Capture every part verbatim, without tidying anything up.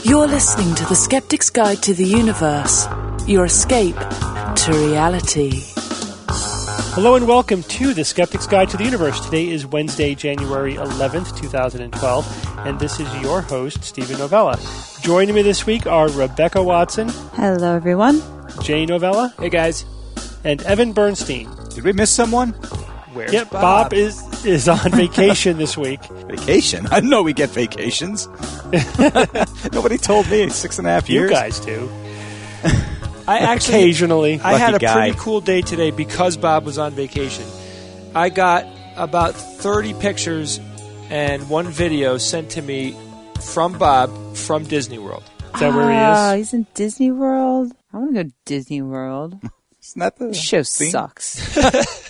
You're listening to The Skeptic's Guide to the Universe, your escape to reality. Hello and welcome to The Skeptic's Guide to the Universe. Today is Wednesday, January eleventh, twenty twelve, and this is your host, Stephen Novella. Joining me this week are Rebecca Watson. Hello, everyone. Jay Novella. Hey, guys. And Evan Bernstein. Did we miss someone? Where's yep, Bob? Bob is, is on vacation this week. Vacation? I didn't know we get vacations. Nobody told me six and a half years. You guys do. I actually, Occasionally. I had a Lucky guy. pretty cool day today because Bob was on vacation. I got about thirty pictures and one video sent to me from Bob from Disney World. Is that where he Ah, is? he's in Disney World. I want to go to Disney World. Isn't that the This show theme? sucks.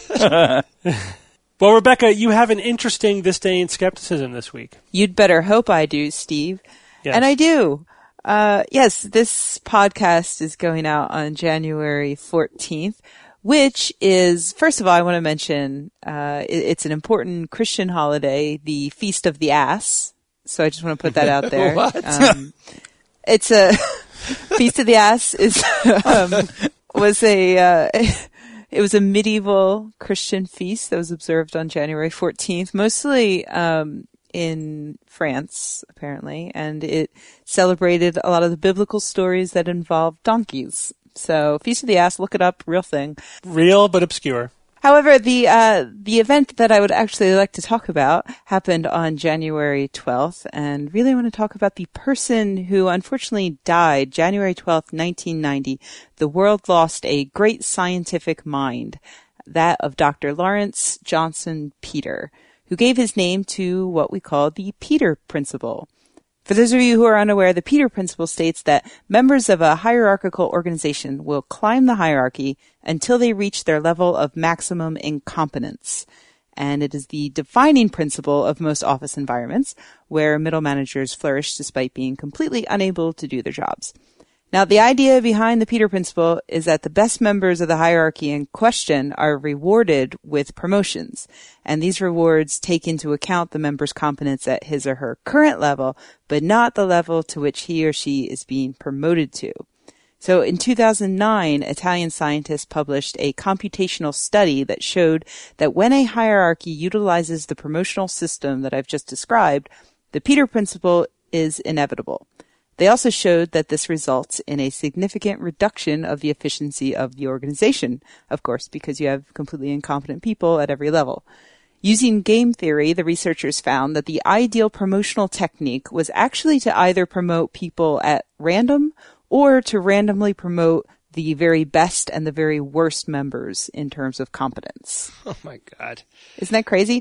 Well, Rebecca, you have an interesting This Day in Skepticism this week. You'd better hope I do, Steve. Yes. And I do. Uh, yes, this podcast is going out on January fourteenth, which is, first of all, I want to mention, uh, it, it's an important Christian holiday, the Feast of the Ass. So I just want to put that out there. What? Um, it's a Feast of the Ass is, um, was a, uh, it was a medieval Christian feast that was observed on January fourteenth, mostly, um, in France, apparently, and it celebrated a lot of the biblical stories that involve donkeys. So, Feast of the Ass, look it up, real thing. Real but obscure. However, the uh, the event that I would actually like to talk about happened on January twelfth, and really I want to talk about the person who unfortunately died January twelfth, nineteen ninety. The world lost a great scientific mind, that of Doctor Lawrence Johnson Peter, who gave his name to what we call the Peter Principle. For those of you who are unaware, the Peter Principle states that members of a hierarchical organization will climb the hierarchy until they reach their level of maximum incompetence. And it is the defining principle of most office environments, where middle managers flourish despite being completely unable to do their jobs. Now, the idea behind the Peter Principle is that the best members of the hierarchy in question are rewarded with promotions, and these rewards take into account the member's competence at his or her current level, but not the level to which he or she is being promoted to. So in two thousand nine, Italian scientists published a computational study that showed that when a hierarchy utilizes the promotional system that I've just described, the Peter Principle is inevitable. They also showed that this results in a significant reduction of the efficiency of the organization, of course, because you have completely incompetent people at every level. Using game theory, the researchers found that the ideal promotional technique was actually to either promote people at random or to randomly promote the very best and the very worst members in terms of competence. Oh, my God. Isn't that crazy?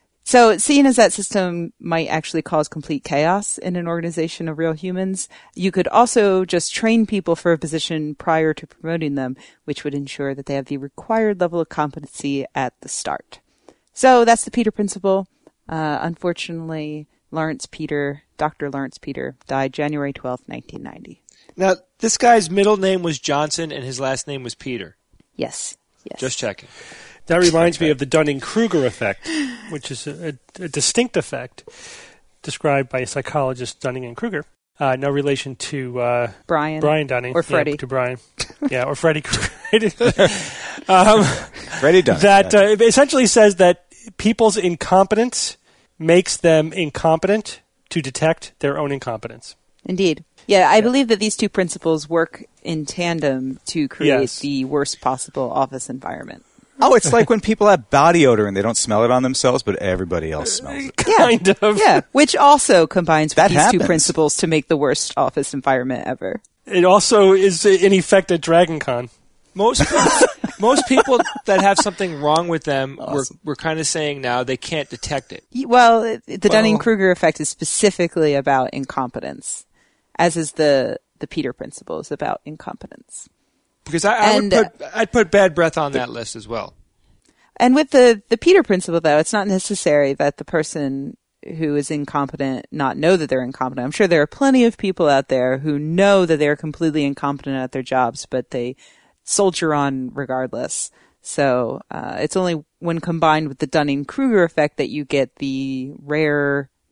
So seeing as that system might actually cause complete chaos in an organization of real humans, you could also just train people for a position prior to promoting them, which would ensure that they have the required level of competency at the start. So that's the Peter Principle. Uh, unfortunately, Lawrence Peter, Doctor Lawrence Peter, died January twelfth, nineteen ninety. Now, this guy's middle name was Johnson and his last name was Peter. Yes. Yes. Just checking. That reminds me of the Dunning-Kruger effect, which is a, a distinct effect described by psychologist Dunning and Kruger. Uh, no relation to uh, Brian. Brian Dunning. Or Freddie. Yeah, to Brian. Yeah, or Freddie Kruger. um, Freddie Dunning. that uh, it essentially says that people's incompetence makes them incompetent to detect their own incompetence. Indeed. Yeah, I believe that these two principles work in tandem to create Yes. the worst possible office environment. Oh, it's like when people have body odor and they don't smell it on themselves, but everybody else smells it. Kind of. Yeah, which also combines with That these happens. two principles to make the worst office environment ever. It also is in effect at DragonCon. Most most people that have something wrong with them, Awesome. we're, we're kind of saying now they can't detect it. Y- Well, it- the Well- Dunning-Kruger effect is specifically about incompetence, as is the, the Peter Principle is about incompetence. Because I, I And, would put, I'd put bad breath on that list as well. And with the, the Peter Principle, though, it's not necessary that the person who is incompetent not know that they're incompetent. I'm sure there are plenty of people out there who know that they're completely incompetent at their jobs, but they soldier on regardless. So uh, it's only when combined with the Dunning-Kruger effect that you get the rare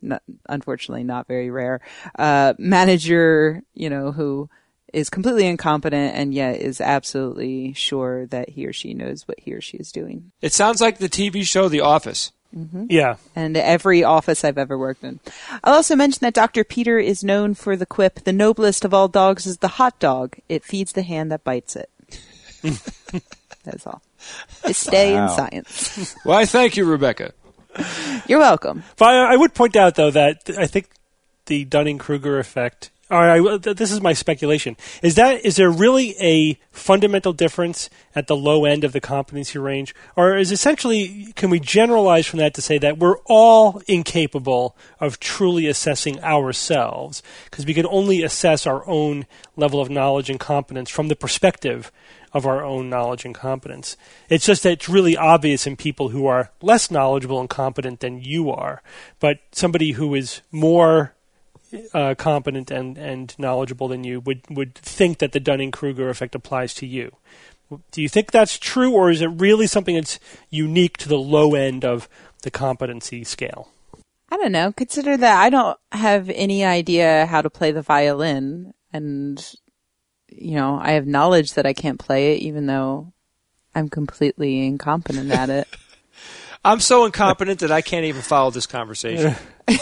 not, unfortunately not very rare, uh, manager, you know, who is completely incompetent and yet is absolutely sure that he or she knows what he or she is doing. It sounds like the T V show The Office. Mm-hmm. Yeah. And every office I've ever worked in. I'll also mention that Doctor Peter is known for the quip, "The noblest of all dogs is the hot dog. It feeds the hand that bites it." That's all. To stay Wow. in science. Why, thank you, Rebecca. You're welcome. But I, I would point out, though, that I think the Dunning-Kruger effect, or I, this is my speculation, is that is there really a fundamental difference at the low end of the competency range? Or is essentially, can we generalize from that to say that we're all incapable of truly assessing ourselves? Because we can only assess our own level of knowledge and competence from the perspective of our own knowledge and competence. It's just that it's really obvious in people who are less knowledgeable and competent than you are. But somebody who is more uh, competent and, and knowledgeable than you would, would think that the Dunning-Kruger effect applies to you. Do you think that's true, or is it really something that's unique to the low end of the competency scale? I don't know. Consider that I don't have any idea how to play the violin, and you know, I have knowledge that I can't play it, even though I'm completely incompetent at it. I'm so incompetent that I can't even follow this conversation.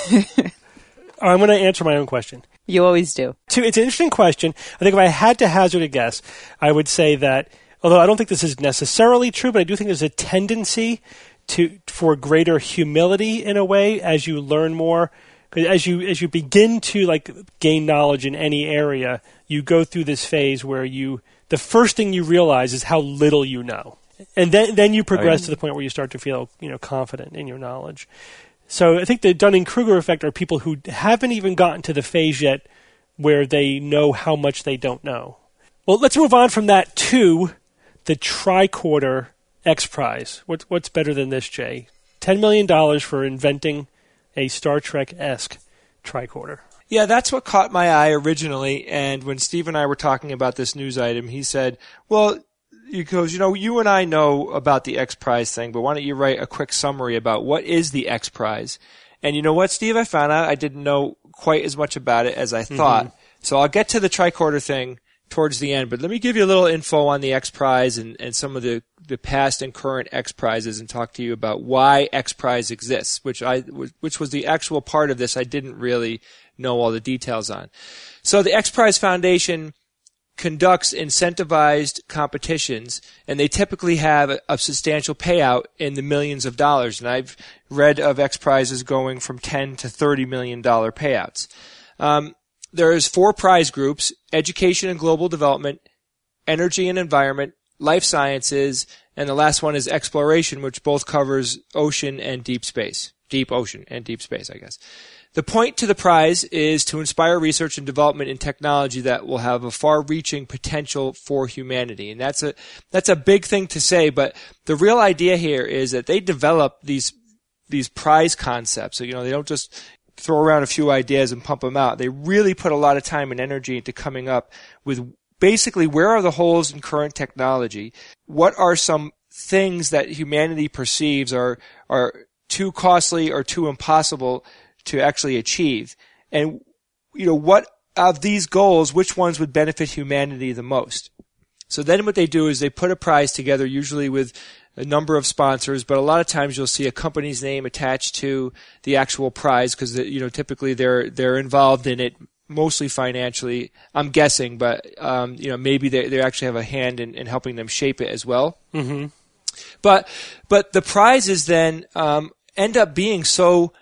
I'm going to answer my own question. You always do. It's an interesting question. I think if I had to hazard a guess, I would say that, although I don't think this is necessarily true, but I do think there's a tendency to for greater humility in a way as you learn more. As you as you begin to like gain knowledge in any area, you go through this phase where you the first thing you realize is how little you know, and then then you progress Right. to the point where you start to feel you know confident in your knowledge. So I think the Dunning-Kruger effect are people who haven't even gotten to the phase yet where they know how much they don't know. Well, let's move on from that to the tricorder X Prize. What's what's better than this, Jay? Ten million dollars for inventing a Star Trek-esque tricorder. Yeah, that's what caught my eye originally. And when Steve and I were talking about this news item, he said, well, he goes, you know, you and I know about the X Prize thing, but why don't you write a quick summary about what is the X Prize? And you know what, Steve? I found out I didn't know quite as much about it as I thought. Mm-hmm. So I'll get to the tricorder thing towards the end, but let me give you a little info on the X Prize and, and some of the, the past and current X Prizes and talk to you about why X Prize exists, which I which was the actual part of this I didn't really know all the details on. So the X Prize Foundation conducts incentivized competitions, and they typically have a, a substantial payout in the millions of dollars. And I've read of X Prizes going from ten to thirty million dollar payouts. Um, There's four prize groups: education and global development, energy and environment, life sciences, and the last one is exploration, which both covers ocean and deep space. Deep ocean and deep space, I guess. The point to the prize is to inspire research and development in technology that will have a far-reaching potential for humanity. And that's a, that's a big thing to say, but the real idea here is that they develop these, these prize concepts. So, you know, they don't just throw around a few ideas and pump them out. They really put a lot of time and energy into coming up with basically where are the holes in current technology? What are some things that humanity perceives are are too costly or too impossible to actually achieve? And, you know, what of these goals, which ones would benefit humanity the most? So then what they do is they put a prize together, usually with a number of sponsors, but a lot of times you'll see a company's name attached to the actual prize because, you know, typically they're they're involved in it mostly financially, I'm guessing, but, um, you know, maybe they, they actually have a hand in, in helping them shape it as well. Mm-hmm. But but the prizes then um, end up being so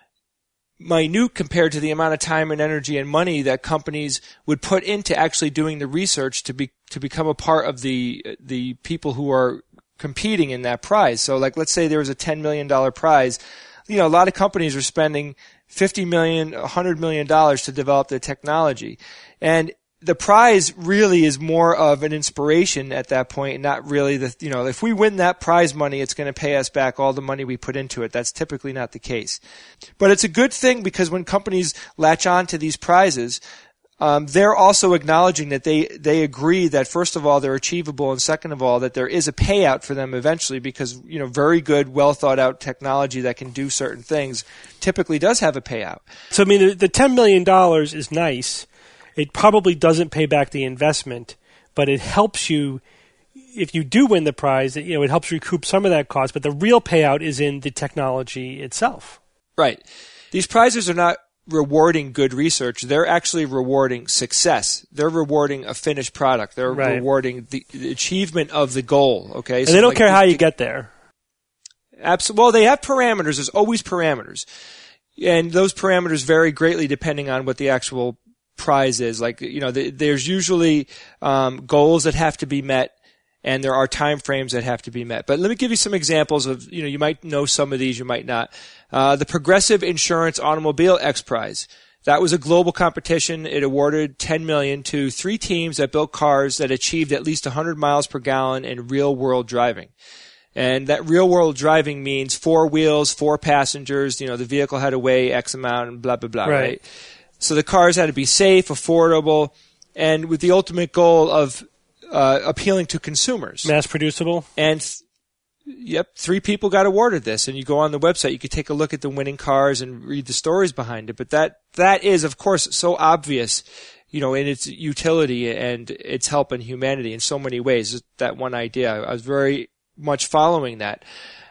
minute compared to the amount of time and energy and money that companies would put into actually doing the research to be to become a part of the the people who are competing in that prize. So, like, let's say there was a ten million dollars prize. You know, a lot of companies are spending fifty million dollars, one hundred million dollars to develop their technology. And the prize really is more of an inspiration at that point, and not really the, you know, if we win that prize money, it's going to pay us back all the money we put into it. That's typically not the case. But it's a good thing because when companies latch on to these prizes, um, they're also acknowledging that they, they agree that, first of all, they're achievable, and second of all, that there is a payout for them eventually because, you know, very good, well-thought-out technology that can do certain things typically does have a payout. So, I mean, the, the ten million dollars is nice. It probably doesn't pay back the investment, but it helps you. If you do win the prize, you know, it helps recoup some of that cost, but the real payout is in the technology itself. Right. These prizes are not rewarding good research. They're actually rewarding success. They're rewarding a finished product. They're right. rewarding the, the achievement of the goal. Okay. And so they don't like care the, how you the, get there. Absolutely. Well, they have parameters. There's always parameters. And those parameters vary greatly depending on what the actual prize is. Like, you know, the, there's usually um, goals that have to be met, and there are time frames that have to be met. But let me give you some examples of, you know, you might know some of these, you might not. Uh, the Progressive Insurance Automobile X Prize. That was a global competition. It awarded ten million dollars to three teams that built cars that achieved at least one hundred miles per gallon in real-world driving. And that real-world driving means four wheels, four passengers, you know, the vehicle had to weigh X amount and blah, blah, blah, right? right? So the cars had to be safe, affordable, and with the ultimate goal of uh, appealing to consumers. Mass-producible? And, th- yep, three people got awarded this. And you go on the website, you could take a look at the winning cars and read the stories behind it. But that that is, of course, so obvious, you know, in its utility and its help in humanity in so many ways. That one idea, I was very much following that.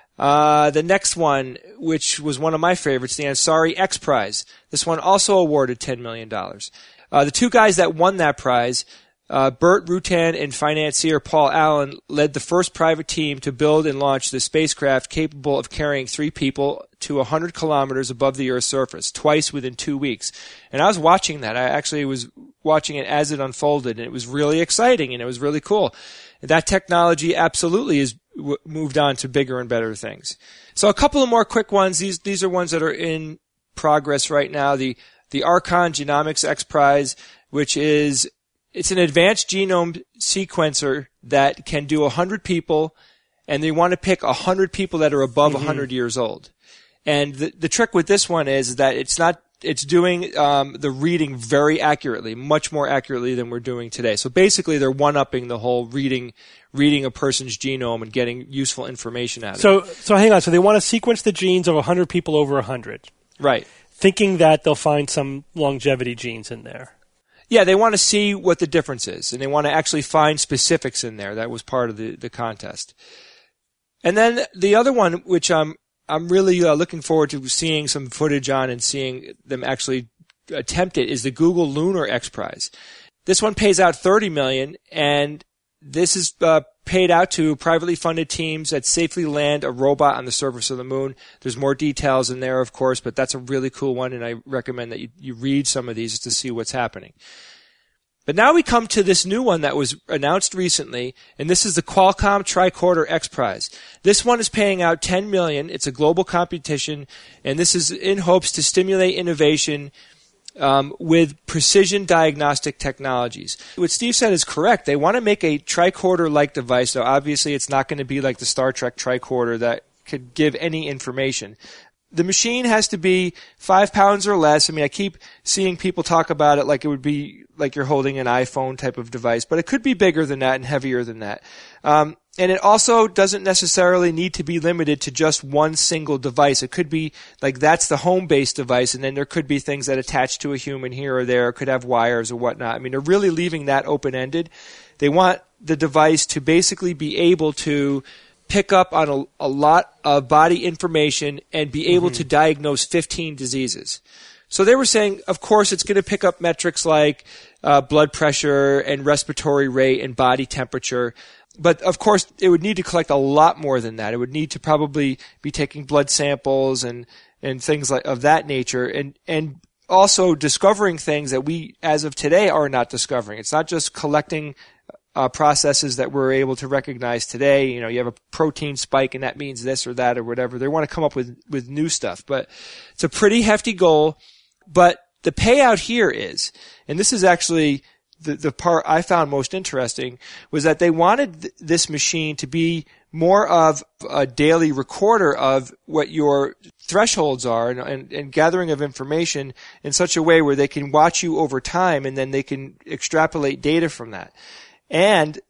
Uh, the next one, which was one of my favorites, the Ansari X Prize. This one also awarded ten million dollars. Uh, the two guys that won that prize, uh, Burt Rutan and financier Paul Allen, led the first private team to build and launch the spacecraft capable of carrying three people to one hundred kilometers above the Earth's surface, twice within two weeks. And I was watching that. I actually was watching it as it unfolded, and it was really exciting, and it was really cool. That technology absolutely is w- moved on to bigger and better things. So a couple of more quick ones. These these are ones that are in progress right now. The the Archon Genomics X Prize, which is it's an advanced genome sequencer that can do one hundred people, and they want to pick one hundred people that are above mm-hmm. one hundred years old. And the the trick with this one is that it's not It's doing um, the reading very accurately, much more accurately than we're doing today. So basically, they're one-upping the whole reading reading a person's genome and getting useful information out of so, it. So hang on. So they want to sequence the genes of one hundred people over one hundred. Right. Thinking that they'll find some longevity genes in there. Yeah, they want to see what the difference is, and they want to actually find specifics in there. That was part of the, the contest. And then the other one, which I'm I'm really uh, looking forward to seeing some footage on and seeing them actually attempt it, is the Google Lunar X Prize. This one pays out thirty million dollars, and this is uh, paid out to privately funded teams that safely land a robot on the surface of the moon. There's more details in there, of course, but that's a really cool one, and I recommend that you, you read some of these to see what's happening. But now we come to this new one that was announced recently, and this is the Qualcomm Tricorder X Prize. This one is paying out ten million dollars. It's a global competition, and this is in hopes to stimulate innovation um, with precision diagnostic technologies. What Steve said is correct. They want to make a tricorder-like device, though obviously it's not going to be like the Star Trek tricorder that could give any information. The machine has to be five pounds or less. I mean, I keep seeing people talk about it like it would be like you're holding an iPhone type of device, but it could be bigger than that and heavier than that. Um, and it also doesn't necessarily need to be limited to just one single device. It could be like that's the home-based device, and then there could be things that attach to a human here or there. It could have wires or whatnot. I mean, they're really leaving that open-ended. They want the device to basically be able to pick up on a, a lot of body information and be able mm-hmm. to diagnose fifteen diseases. So they were saying, of course, it's going to pick up metrics like uh, blood pressure and respiratory rate and body temperature. But, of course, it would need to collect a lot more than that. It would need to probably be taking blood samples and, and things like of that nature, and, and also discovering things that we, as of today, are not discovering. It's not just collecting Uh, processes that we're able to recognize today. You know, you have a protein spike and that means this or that or whatever. They want to come up with, with new stuff, but it's a pretty hefty goal. But the payout here is, and this is actually the, the part I found most interesting, was that they wanted th- this machine to be more of a daily recorder of what your thresholds are and, and, and gathering of information in such a way where they can watch you over time and then they can extrapolate data from that. And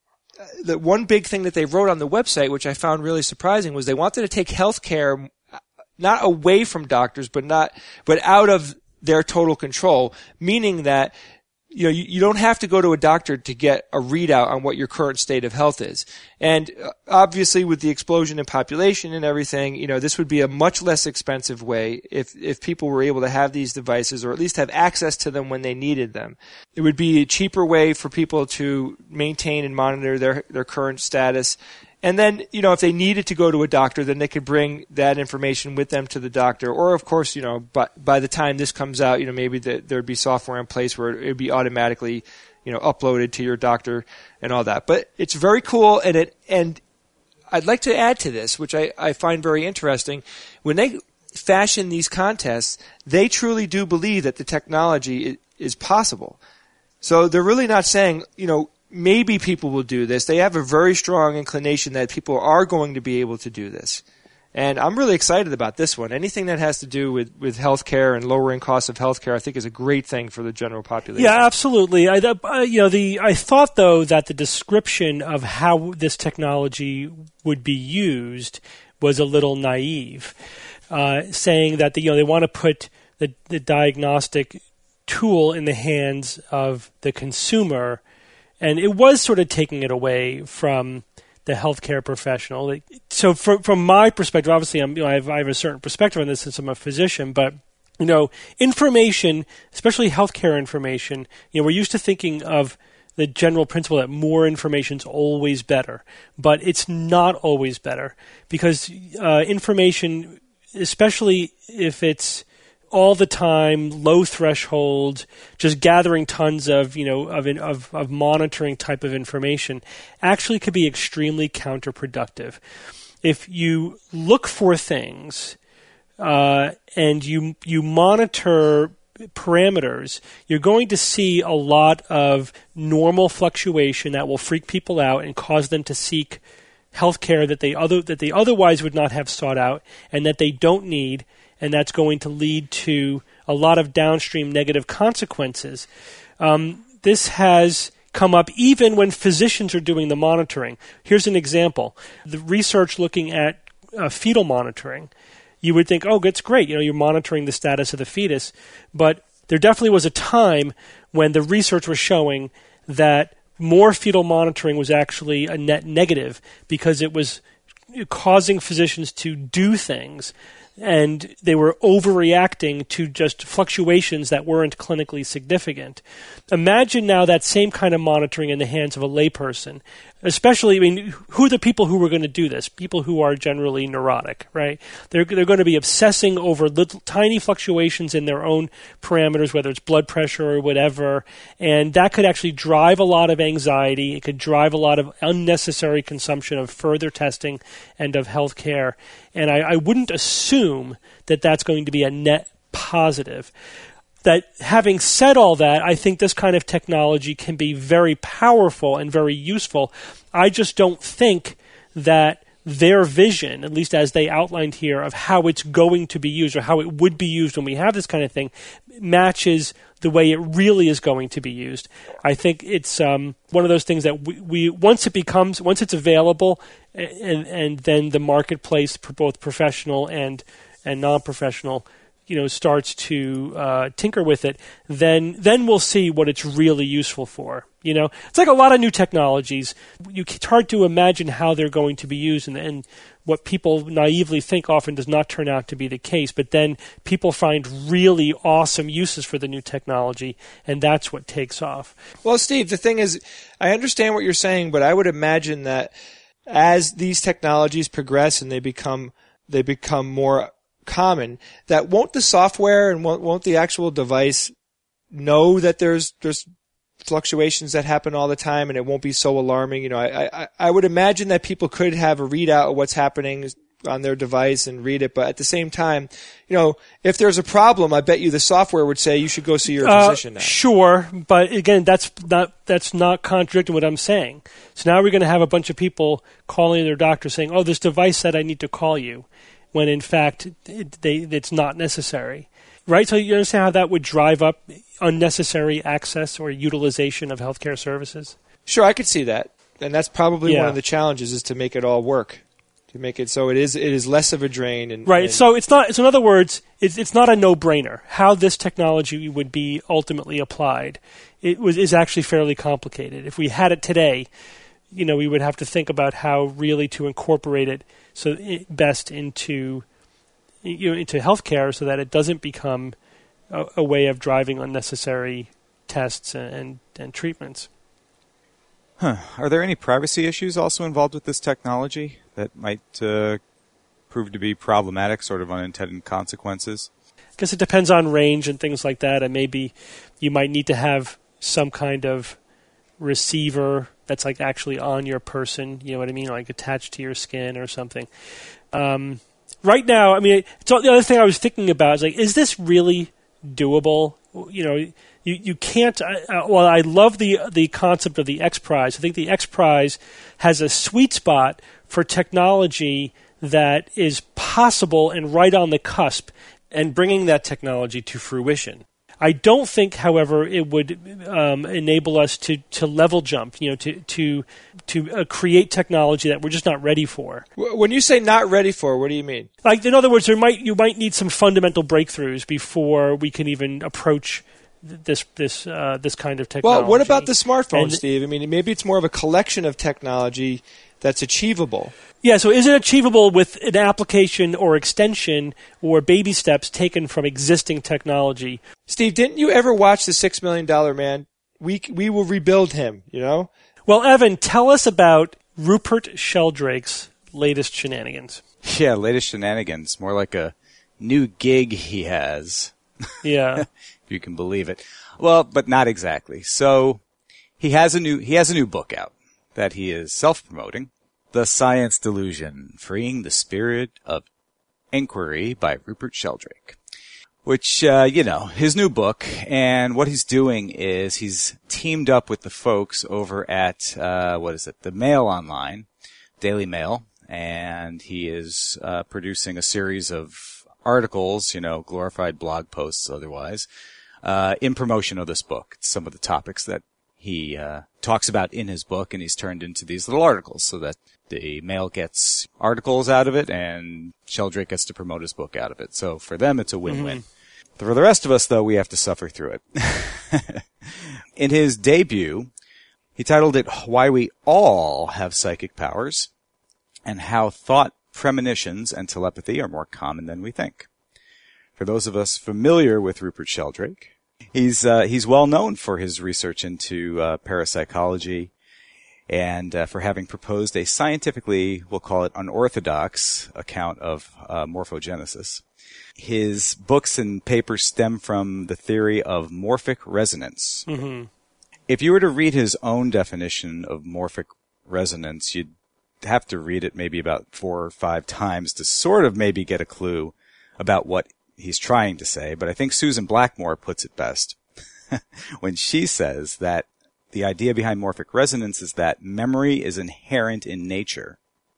the one big thing that they wrote on the website, which I found really surprising, was they wanted to take healthcare not away from doctors, but not, but out of their total control, meaning that you know, you, you don't have to go to a doctor to get a readout on what your current state of health is. And obviously with the explosion in population and everything, you know, this would be a much less expensive way if, if people were able to have these devices or at least have access to them when they needed them. It would be a cheaper way for people to maintain and monitor their, their current status. And then, you know, if they needed to go to a doctor, then they could bring that information with them to the doctor. Or, of course, you know, by, by the time this comes out, you know, maybe the, there'd be software in place where it would be automatically, you know, uploaded to your doctor and all that. But it's very cool, and it and I'd like to add to this, which I, I find very interesting. When they fashion these contests, they truly do believe that the technology is, is possible. So they're really not saying, you know, maybe people will do this. They have a very strong inclination that people are going to be able to do this. And I'm really excited about this one. Anything that has to do with, with healthcare and lowering costs of healthcare, I think is a great thing for the general population. Yeah, absolutely. I, uh, you know, the I thought though that the description of how this technology would be used was a little naive, uh, saying that the, you know they want to put the, the diagnostic tool in the hands of the consumer. And it was sort of taking it away from the healthcare professional. So from from my perspective, obviously I'm, you know, I have, I have a certain perspective on this since I'm a physician, but, you know, information, especially healthcare information, you know, we're used to thinking of the general principle that more information is always better, but it's not always better because uh, information, especially if it's all the time, low threshold, just gathering tons of, you know, of, of, of monitoring type of information actually could be extremely counterproductive. If you look for things uh, and you you monitor parameters, you're going to see a lot of normal fluctuation that will freak people out and cause them to seek healthcare that they other that they otherwise would not have sought out and that they don't need. And that's going to lead to a lot of downstream negative consequences. Um, this has come up even when physicians are doing the monitoring. Here's an example. The research looking at uh, fetal monitoring. You would think, oh, that's great. You know, you're monitoring the status of the fetus. But there definitely was a time when the research was showing that more fetal monitoring was actually a net negative because it was causing physicians to do things and they were overreacting to just fluctuations that weren't clinically significant. Imagine now that same kind of monitoring in the hands of a layperson. Especially, I mean, who are the people who are going to do this? People who are generally neurotic, right? They're they're going to be obsessing over little tiny fluctuations in their own parameters, whether it's blood pressure or whatever, and that could actually drive a lot of anxiety. It could drive a lot of unnecessary consumption of further testing and of health care. And I, I wouldn't assume that that's going to be a net positive. That having said all that, I think this kind of technology can be very powerful and very useful. I just don't think that their vision, at least as they outlined here, of how it's going to be used or how it would be used when we have this kind of thing, matches the way it really is going to be used. I think it's um, one of those things that we, we once it becomes, once it's available, and and then the marketplace for both professional and and non-professional, you know, starts to uh, tinker with it, then then we'll see what it's really useful for. You know, it's like a lot of new technologies. You, it's hard to imagine how they're going to be used, and, and what people naively think often does not turn out to be the case. But then people find really awesome uses for the new technology, and that's what takes off. Well, Steve, the thing is, I understand what you're saying, but I would imagine that as these technologies progress and they become they become more common, that won't the software and won't, won't the actual device know that there's there's fluctuations that happen all the time and it won't be so alarming? You know, I, I, I would imagine that people could have a readout of what's happening on their device and read it. But at the same time, you know, if there's a problem, I bet you the software would say you should go see your uh, physician now. Sure, but again, that's not that's not contradicting what I'm saying. So now we're going to have a bunch of people calling their doctor saying, "Oh, this device said I need to call you," when in fact it, they, it's not necessary. Right? So you understand how that would drive up unnecessary access or utilization of healthcare services? Sure, I could see that. And that's probably yeah. one of the challenges is to make it all work. To make it so it is it is less of a drain. And, right. and so it's not. So in other words, it's it's not a no-brainer. How this technology would be ultimately applied, it was is actually fairly complicated. If we had it today, you know, we would have to think about how really to incorporate it so it best into you know into healthcare, so that it doesn't become a, a way of driving unnecessary tests and and, and treatments. Huh. Are there any privacy issues also involved with this technology that might uh, prove to be problematic, sort of unintended consequences? I guess it depends on range and things like that, and maybe you might need to have some kind of receiver that's like actually on your person, you know what I mean, like attached to your skin or something. Um, right now, I mean, it's, the other thing I was thinking about is like, is this really doable? You know, you you can't. Uh, well, I love the the concept of the X Prize. I think the X Prize has a sweet spot for technology that is possible and right on the cusp, and bringing that technology to fruition. I don't think, however, it would um, enable us to, to level jump. You know, to to to uh, create technology that we're just not ready for. When you say not ready for, what do you mean? Like, in other words, there might you might need some fundamental breakthroughs before we can even approach this this uh, this kind of technology. Well, what about the smartphone, and, Steve? I mean, maybe it's more of a collection of technology that's achievable. Yeah, so is it achievable with an application or extension or baby steps taken from existing technology? Steve, didn't you ever watch The Six Million Dollar Man? We we will rebuild him, you know? Well, Evan, tell us about Rupert Sheldrake's latest shenanigans. Yeah, latest shenanigans. More like a new gig he has. Yeah. If you can believe it. Well, but not exactly. So he has a new he has a new book out that he is self-promoting. The Science Delusion, Freeing the Spirit of Inquiry by Rupert Sheldrake. Which, uh, you know, his new book, and what he's doing is he's teamed up with the folks over at, uh, what is it, the Mail Online, Daily Mail, and he is uh, producing a series of articles, you know, glorified blog posts otherwise, uh, in promotion of this book. It's some of the topics that he uh, talks about in his book, and he's turned into these little articles so that the Mail gets articles out of it, and Sheldrake gets to promote his book out of it. So for them, it's a win-win. Mm-hmm. For the rest of us, though, we have to suffer through it. In his debut, he titled it Why We All Have Psychic Powers, and How Thought, Premonitions, and Telepathy Are More Common Than We Think. For those of us familiar with Rupert Sheldrake, he's uh, he's well known for his research into uh, parapsychology, and uh, for having proposed a scientifically, we'll call it unorthodox, account of uh, morphogenesis. His books and papers stem from the theory of morphic resonance. Mm-hmm. If you were to read his own definition of morphic resonance, you'd have to read it maybe about four or five times to sort of maybe get a clue about what he's trying to say. But I think Susan Blackmore puts it best when she says that the idea behind morphic resonance is that memory is inherent in nature.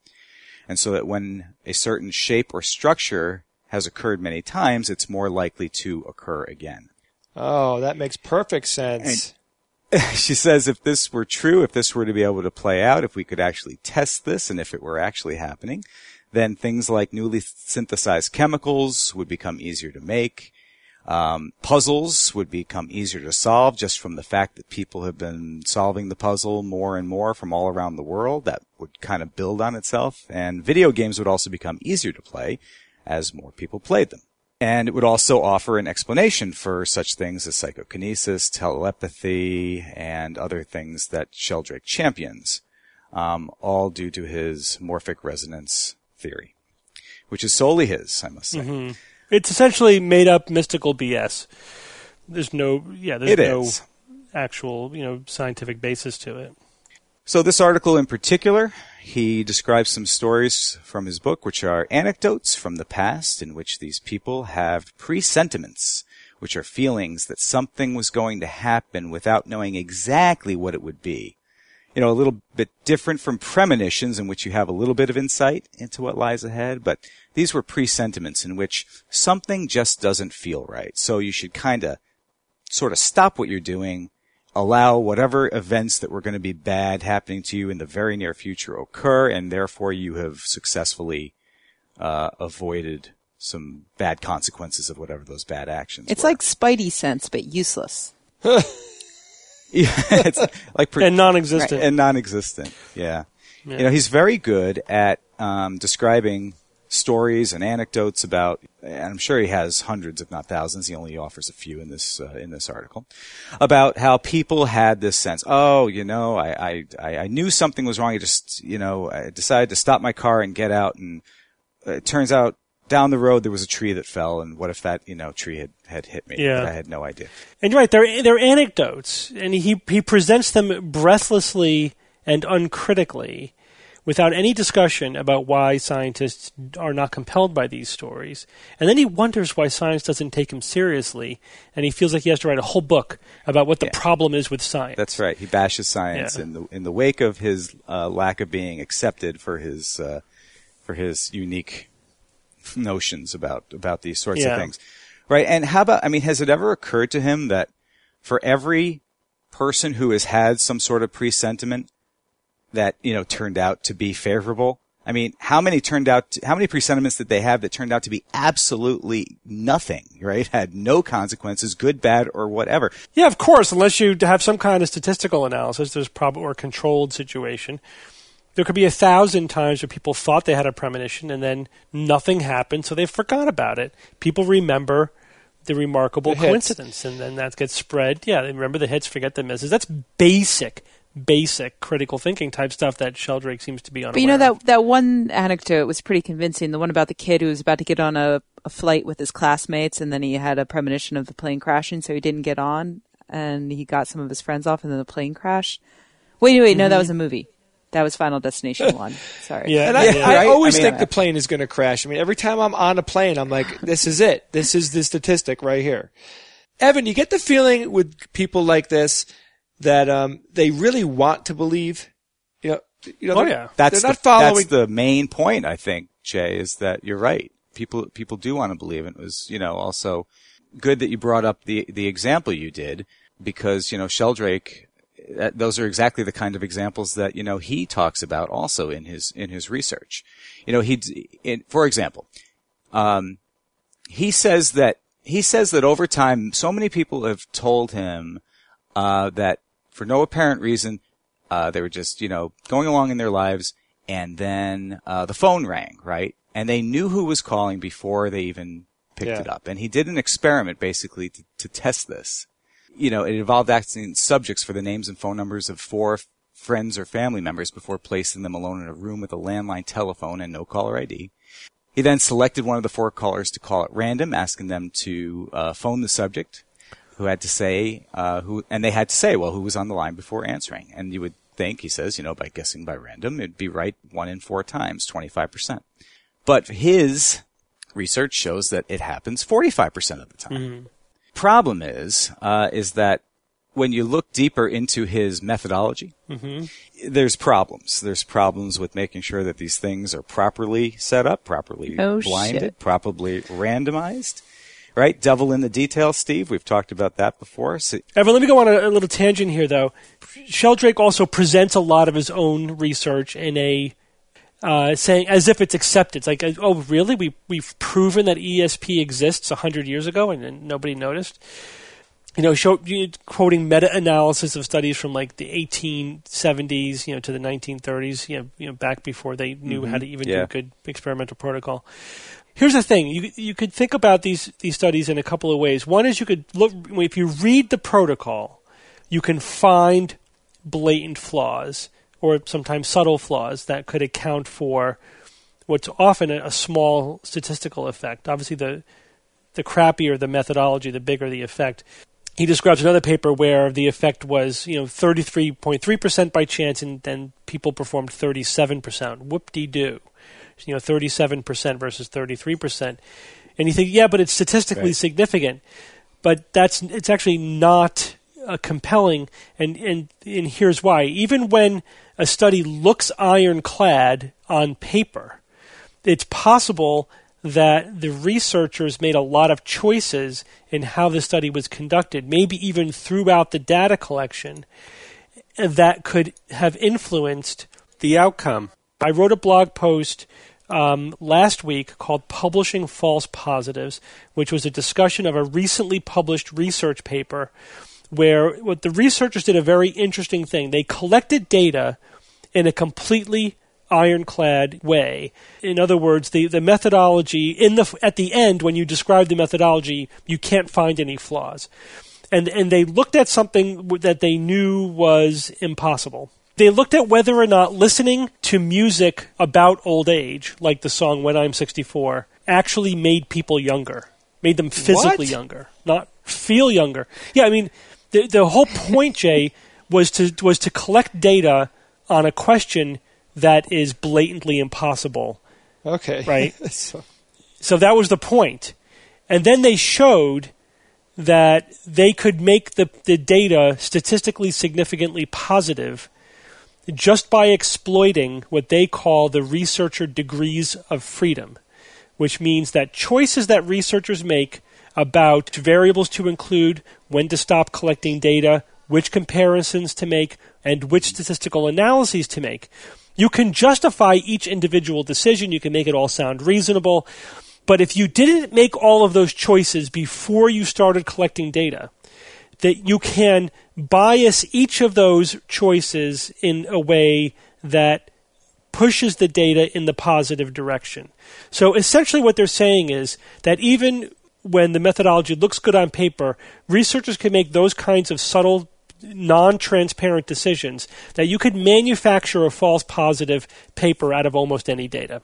And so that when a certain shape or structure has occurred many times, it's more likely to occur again. Oh, that makes perfect sense. And she says if this were true, if this were to be able to play out, if we could actually test this, and if it were actually happening, then things like newly synthesized chemicals would become easier to make. Um, puzzles would become easier to solve just from the fact that people have been solving the puzzle more and more from all around the world. That would kind of build on itself. And video games would also become easier to play as more people played them. And it would also offer an explanation for such things as psychokinesis, telepathy, and other things that Sheldrake champions, um, all due to his morphic resonance theory, which is solely his, I must say. Mm-hmm. It's essentially made up mystical B S. There's no, yeah, there's it no is. actual, you know, scientific basis to it. So this article in particular, he describes some stories from his book, which are anecdotes from the past in which these people have presentiments, which are feelings that something was going to happen without knowing exactly what it would be. You know, a little bit different from premonitions in which you have a little bit of insight into what lies ahead, but these were presentiments in which something just doesn't feel right. So you should kind of sort of stop what you're doing, allow whatever events that were going to be bad happening to you in the very near future occur, and therefore you have successly uh, avoided some bad consequences of whatever those bad actions It's were. like Spidey sense, but useless. Yeah, it's like pre- and non-existent. and non-existent. Yeah. Yeah. You know, he's very good at um, describing stories and anecdotes about, and I'm sure he has hundreds, if not thousands. He only offers a few in this uh, in this article, about how people had this sense. Oh, you know, I I I knew something was wrong. I just, you know, I decided to stop my car and get out, and it turns out down the road there was a tree that fell, and what if that, you know, tree had, had hit me? Yeah. But I had no idea. And you're right, they're, they're anecdotes, and he, he presents them breathlessly and uncritically without any discussion about why scientists are not compelled by these stories. And then he wonders why science doesn't take him seriously, and he feels like he has to write a whole book about what the Yeah. problem is with science. That's right. He bashes science Yeah. in the in the wake of his uh, lack of being accepted for his uh, for his unique notions about about these sorts Yeah. of things, right? And how about? I mean, has it ever occurred to him that for every person who has had some sort of presentiment that, you know, turned out to be favorable, I mean, how many turned out? To, how many presentiments did they have that turned out to be absolutely nothing? Right? Had no consequences, good, bad, or whatever. Yeah, of course, unless you have some kind of statistical analysis, there's probably or a controlled situation. There could be a thousand times where people thought they had a premonition and then nothing happened, so they forgot about it. People remember the remarkable The hits. coincidence, and then that gets spread. Yeah, they remember the hits, forget the misses. That's basic, basic critical thinking type stuff that Sheldrake seems to be unaware But you know, of. that that one anecdote was pretty convincing. The one about the kid who was about to get on a, a flight with his classmates, and then he had a premonition of the plane crashing, so he didn't get on, and he got some of his friends off, and then the plane crashed. Wait, wait, no, that was a movie. That was Final Destination one. Sorry. Yeah. And I, Yeah. I Right? always I mean- think the plane is going to crash. I mean, every time I'm on a plane, I'm like, this is it. This is the statistic right here. Evan, you get the feeling with people like this that um, they really want to believe. You know, you know Oh, they're, yeah. That's they're not the, following. That's the main point, I think, Jay, is that you're right. People people do want to believe. And it was, you know, also good that you brought up the the example you did, because, you know, Sheldrake, that, those are exactly the kind of examples that, you know, he talks about also in his in his research. You know, he, in, for example, um, he says that he says that over time, so many people have told him uh, that for no apparent reason, uh, they were just, you know, going along in their lives, and then uh, the phone rang, right? And they knew who was calling before they even picked Yeah. it up. And he did an experiment basically to, to test this. You know, it involved asking subjects for the names and phone numbers of four f- friends or family members before placing them alone in a room with a landline telephone and no caller I D. He then selected one of the four callers to call at random, asking them to uh, phone the subject, who had to say, uh, who, and they had to say, well, who was on the line before answering. And you would think, he says, you know, by guessing by random, it'd be right one in four times, twenty-five percent. But his research shows that it happens forty-five percent of the time. Mm-hmm. Problem is, uh, is that when you look deeper into his methodology, Mm-hmm. there's problems. There's problems with making sure that these things are properly set up, properly Oh, blinded, shit. properly randomized. Right? Devil in the details, Steve. We've talked about that before. So, Evan, let me go on a, a little tangent here, though. Sheldrake also presents a lot of his own research in a uh, saying as if it's accepted. It's like, oh, really? We we've proven that E S P exists a hundred years ago, and, and nobody noticed. You know, show, you know, quoting meta-analysis of studies from like the eighteen seventies, you know, to the nineteen thirties, you know, you know, back before they knew how to even Yeah. do good experimental protocol. Here's the thing: you you could think about these these studies in a couple of ways. One is you could look if you read the protocol, you can find blatant flaws or sometimes subtle flaws that could account for what's often a, a small statistical effect. Obviously, the the crappier the methodology, the bigger the effect. he describes another paper where the effect was, you know, thirty-three point three percent by chance, and then people performed thirty-seven percent. Whoop-de-doo. You know, thirty-seven percent versus thirty-three percent. And you think, yeah, but it's statistically Right. significant. But that's it's actually not uh, compelling, and, and and here's why. Even when a study looks ironclad on paper, it's possible that the researchers made a lot of choices in how the study was conducted, maybe even throughout the data collection, that could have influenced the outcome. I wrote a blog post um, last week called Publishing False Positives, which was a discussion of a recently published research paper where what the researchers did a very interesting thing. They collected data in a completely ironclad way. In other words, the, the methodology, in the at the end, when you describe the methodology, you can't find any flaws. And and they looked at something that they knew was impossible. They looked at whether or not listening to music about old age, like the song When I'm sixty-four, actually made people younger, made them physically What? younger, not feel younger. Yeah, I mean, the the whole point, Jay, was to was to collect data on a question that is blatantly impossible. Okay. Right? So- So that was the point. And then they showed that they could make the, the data statistically significantly positive just by exploiting what they call the researcher degrees of freedom, which means that choices that researchers make about variables to include, when to stop collecting data, which comparisons to make, and which statistical analyses to make. You can justify each individual decision. You can make it all sound reasonable. But if you didn't make all of those choices before you started collecting data, that you can bias each of those choices in a way that pushes the data in the positive direction. So essentially what they're saying is that even when the methodology looks good on paper, researchers can make those kinds of subtle, non-transparent decisions that you could manufacture a false positive paper out of almost any data.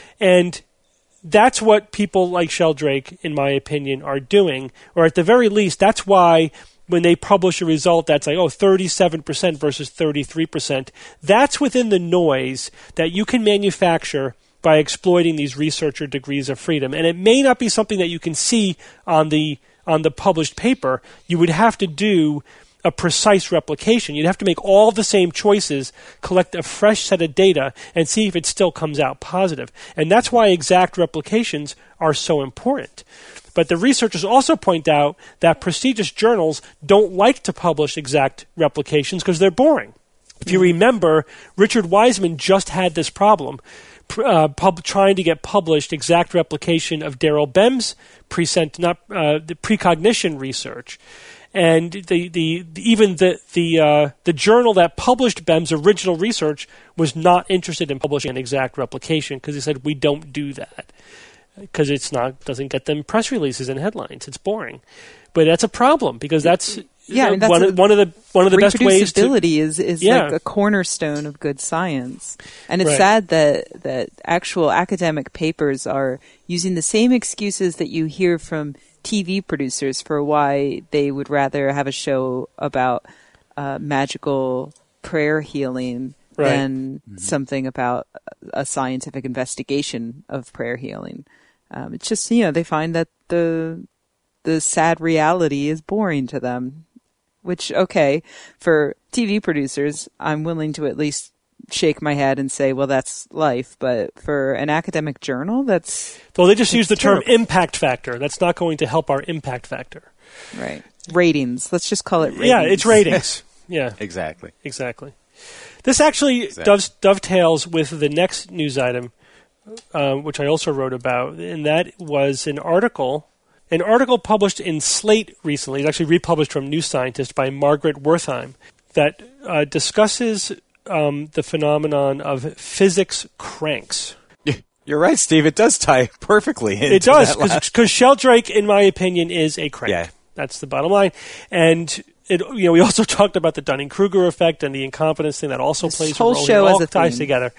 And that's what people like Sheldrake, in my opinion, are doing. Or at the very least, that's why when they publish a result that's like, oh, thirty-seven percent versus thirty-three percent, that's within the noise that you can manufacture by exploiting these researcher degrees of freedom. And it may not be something that you can see on the on the published paper. You would have to do a precise replication. You'd have to make all the same choices, collect a fresh set of data, and see if it still comes out positive. And that's why exact replications are so important. But the researchers also point out that prestigious journals don't like to publish exact replications because they're boring. If you remember, Richard Wiseman just had this problem, uh, pub- trying to get published exact replication of Daryl Bem's present, not uh, the precognition research. And the, the, the even the the uh, the journal that published Bem's original research was not interested in publishing an exact replication because he said we don't do that because it's not doesn't get them press releases and headlines. It's boring, but that's a problem because that's Yeah, I mean, that's one, a- of, one of the one of the best ways to. Reproducibility is, is Yeah. like a cornerstone of good science. And it's Right. sad that, that actual academic papers are using the same excuses that you hear from T V producers for why they would rather have a show about uh, magical prayer healing Right. than something about a scientific investigation of prayer healing. Um, it's just, you know, they find that the the sad reality is boring to them. Which, okay, for T V producers, I'm willing to at least shake my head and say, well, that's life. But for an academic journal, that's... Well, they just use the It's term terrible. impact factor. That's not going to help our impact factor. Right. Ratings. Let's just call it ratings. Yeah, it's ratings. Yeah, Exactly. exactly. This actually Exactly. doves, dovetails with the next news item, uh, which I also wrote about, and that was an article, an article published in Slate recently. It's actually republished from New Scientist by Margaret Wertheim that uh, discusses um, the phenomenon of physics cranks. You're right, Steve. It does tie perfectly into It does, that last- because Sheldrake, in my opinion, is a crank. Yeah. That's the bottom line. And it, you know, we also talked about the Dunning-Kruger effect and the incompetence thing that also This plays whole a role. show It all is a ties theme. together.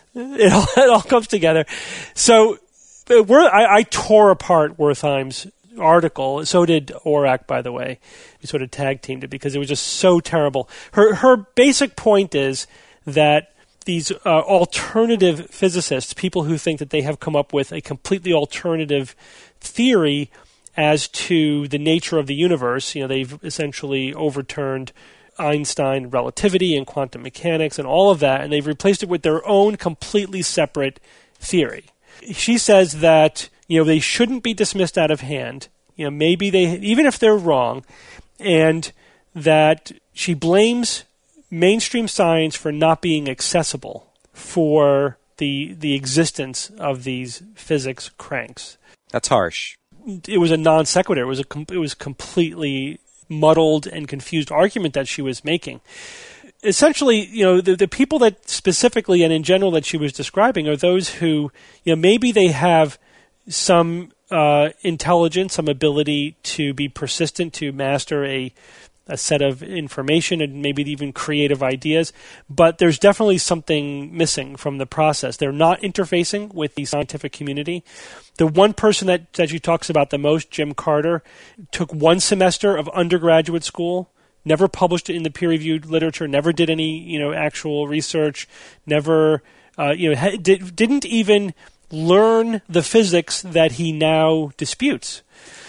It all, it all comes together. So, uh, Wor- I, I tore apart Wertheim's article. So did Orak, by the way. We sort of tag teamed it because it was just so terrible. Her her basic point is that these uh, alternative physicists, people who think that they have come up with a completely alternative theory as to the nature of the universe, you know, they've essentially overturned Einstein relativity and quantum mechanics and all of that, and they've replaced it with their own completely separate theory. She says that, you know, they shouldn't be dismissed out of hand. You know, maybe they, even if they're wrong, and that she blames mainstream science for not being accessible for the the existence of these physics cranks. That's harsh. It was a non sequitur. It was a com- it was completely muddled and confused argument that she was making. Essentially, you know, the, the people that specifically and in general that she was describing are those who, you know, maybe they have some uh, intelligence, some ability to be persistent, to master a a set of information and maybe even creative ideas, but there's definitely something missing from the process. They're not interfacing with the scientific community. The one person that, that she talks about the most, Jim Carter, took one semester of undergraduate school, never published it in the peer-reviewed literature, never did any, you know, actual research, never, uh, you know, ha- did, didn't even learn the physics that he now disputes.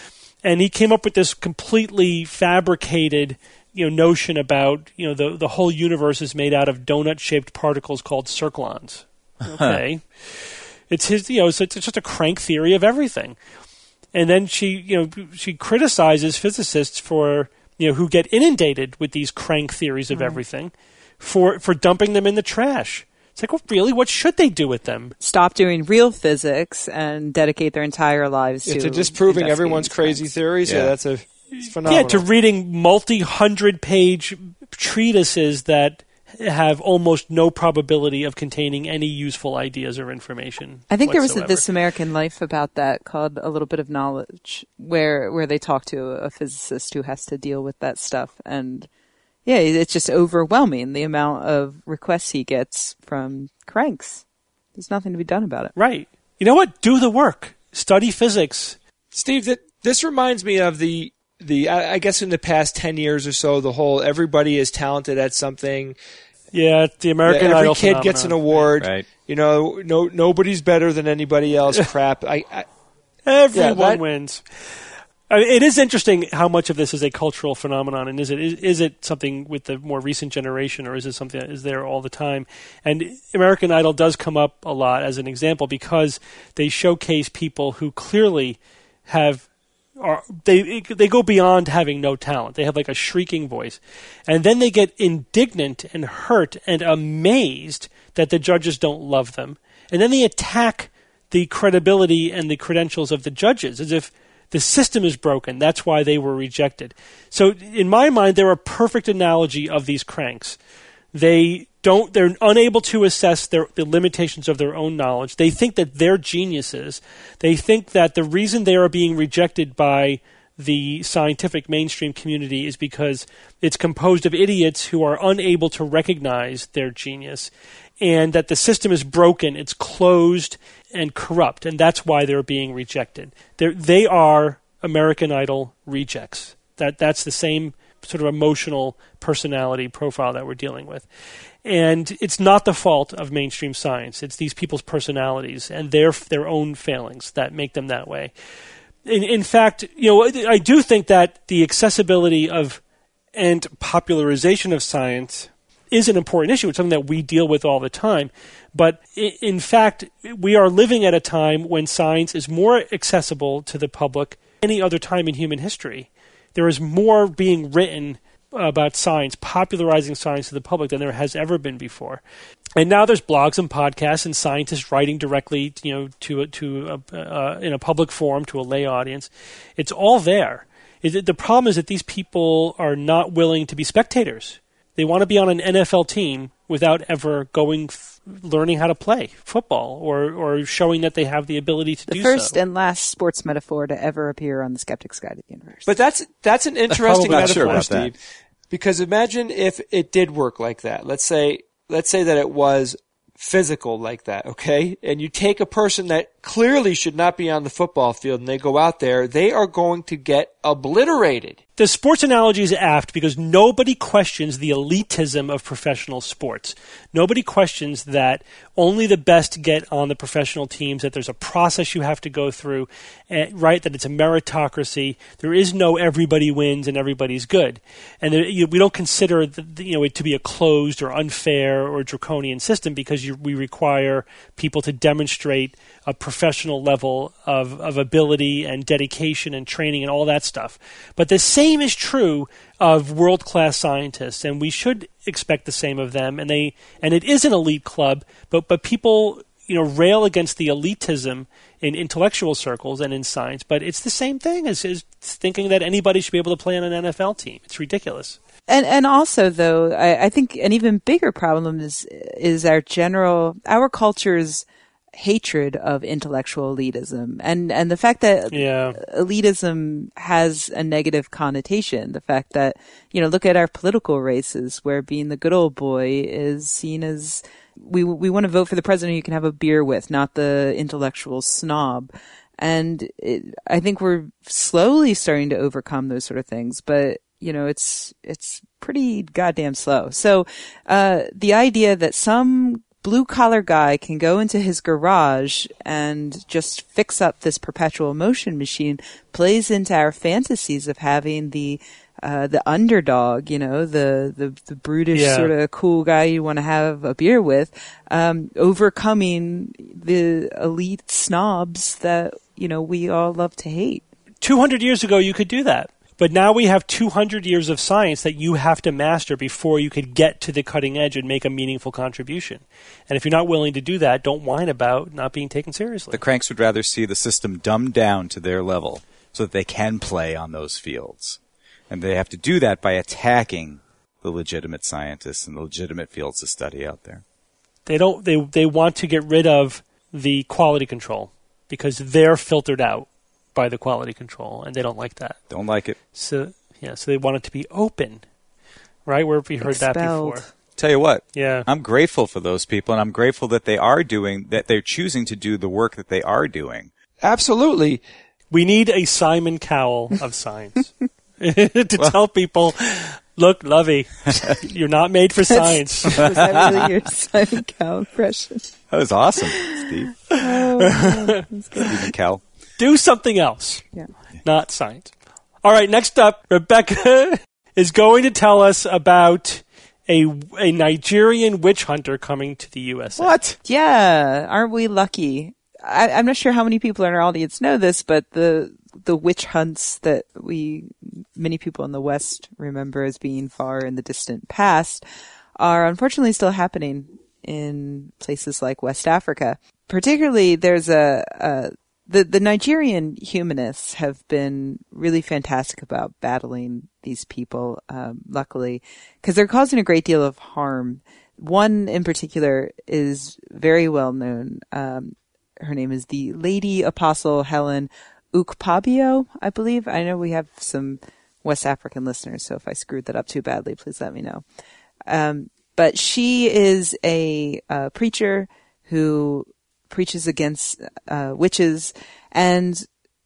And he came up with this completely fabricated, you know, notion about, you know, the the whole universe is made out of donut-shaped particles called circlons. Okay, it's his, you know, so it's just a crank theory of everything. And then she, you know, she criticizes physicists for, you know, who get inundated with these crank theories of mm. everything, for for dumping them in the trash. It's like, well, really, what should they do with them? Stop doing real physics and dedicate their entire lives yeah, to to disproving everyone's crazy science. theories. Yeah, yeah that's a it's phenomenal. Yeah, to reading multi-hundred-page treatises that have almost no probability of containing any useful ideas or information. I think whatsoever. there was a This American Life about that called A Little Bit of Knowledge, where where they talk to a physicist who has to deal with that stuff, and yeah, it's just overwhelming, the amount of requests he gets from cranks. There's nothing to be done about it. Right. You know what? Do the work. Study physics. Steve, that this reminds me of the, the I, I guess in the past ten years or so, the whole everybody is talented at something. Yeah, the American Every Idol kid phenomenon. gets an award. Right. You know, no nobody's better than anybody else. Crap. I, I Everyone yeah, that, wins. I mean, it is interesting how much of this is a cultural phenomenon, and is it is, is it something with the more recent generation, or is it something that is there all the time? And American Idol does come up a lot as an example because they showcase people who clearly have are they they go beyond having no talent. They have like a shrieking voice, and then they get indignant and hurt and amazed that the judges don't love them, and then they attack the credibility and the credentials of the judges as if the system is broken. That's why they were rejected. So in my mind, they're a perfect analogy of these cranks. They don't, they're unable to assess their, the limitations of their own knowledge. They think that they're geniuses. They think that the reason they are being rejected by the scientific mainstream community is because it's composed of idiots who are unable to recognize their genius, and that the system is broken, it's closed and corrupt, and that's why they're being rejected. They're, they are American Idol rejects. That that's the same sort of emotional personality profile that we're dealing with. And it's not the fault of mainstream science. It's these people's personalities and their their own failings that make them that way. In, in fact, you know, I do think that the accessibility of and popularization of science is an important issue. It's something that we deal with all the time. But in fact, we are living at a time when science is more accessible to the public than any other time in human history. There is more being written about science, popularizing science to the public than there has ever been before. And now there's blogs and podcasts and scientists writing directly, you know, to a, to a, uh, in a public forum to a lay audience. It's all there. It, the problem is that these people are not willing to be spectators. They want to be on an N F L team without ever going, f- learning how to play football or, or showing that they have the ability to the do so. The first and last sports metaphor to ever appear on the Skeptic's Guide to the Universe. But that's that's an interesting not metaphor, sure about Steve. that. Because imagine if it did work like that. Let's say let's say that it was physical like that, okay? And you take a person that clearly should not be on the football field and they go out there, they are going to get obliterated. The sports analogy is apt because nobody questions the elitism of professional sports. Nobody questions that only the best get on the professional teams, that there's a process you have to go through, uh, right, that it's a meritocracy. There is no everybody wins and everybody's good. And there, you, we don't consider the, you know, it to be a closed or unfair or draconian system because you, we require people to demonstrate a professional level of, of ability and dedication and training and all that stuff. But the same is true of world-class scientists, and we should expect the same of them. And they and it is an elite club, but but people you know rail against the elitism in intellectual circles and in science. But it's the same thing as, as thinking that anybody should be able to play on an N F L team. It's ridiculous. And and also though, I, I think an even bigger problem is is our general our culture's hatred of intellectual elitism, and and the fact that yeah. elitism has a negative connotation. The fact that, you know, look at our political races where being the good old boy is seen as we we want to vote for the president you can have a beer with, not the intellectual snob. And it, I think we're slowly starting to overcome those sort of things, but you know, it's it's pretty goddamn slow. So uh the idea that some blue-collar guy can go into his garage and just fix up this perpetual motion machine plays into our fantasies of having the uh, the underdog, you know, the the, the brutish yeah. sort of cool guy you want to have a beer with, um, overcoming the elite snobs that, you know, we all love to hate. two hundred years ago, you could do that. But now we have two hundred years of science that you have to master before you could get to the cutting edge and make a meaningful contribution. And if you're not willing to do that, don't whine about not being taken seriously. The cranks would rather see the system dumbed down to their level so that they can play on those fields. And they have to do that by attacking the legitimate scientists and the legitimate fields of study out there. They don't. They they want to get rid of the quality control because they're filtered out by the quality control, and they don't like that. Don't like it. So yeah, so they want it to be open, right? Where have we heard Expelled. that before? Tell you what, yeah, I'm grateful for those people, and I'm grateful that they are doing that. They're choosing to do the work that they are doing. Absolutely. We need a Simon Cowell of science to well, tell people, look, Lovey, you're not made for science. Was that really your Simon Cowell impression? That was awesome, Steve. Oh, man, that's good. Stephen Cowell. Do something else, yeah. not science. All right, next up, Rebecca is going to tell us about a a Nigerian witch hunter coming to the U S A. What? Yeah, aren't we lucky? I, I'm not sure how many people in our audience know this, but the the witch hunts that we many people in the West remember as being far in the distant past are unfortunately still happening in places like West Africa. Particularly, there's a, a The, the Nigerian humanists have been really fantastic about battling these people, um, luckily, because they're causing a great deal of harm. One in particular is very well known. Um, her name is the Lady Apostle Helen Ukpabio, I believe. I know we have some West African listeners, so if I screwed that up too badly, please let me know. Um, but she is a uh, preacher who preaches against uh, witches. And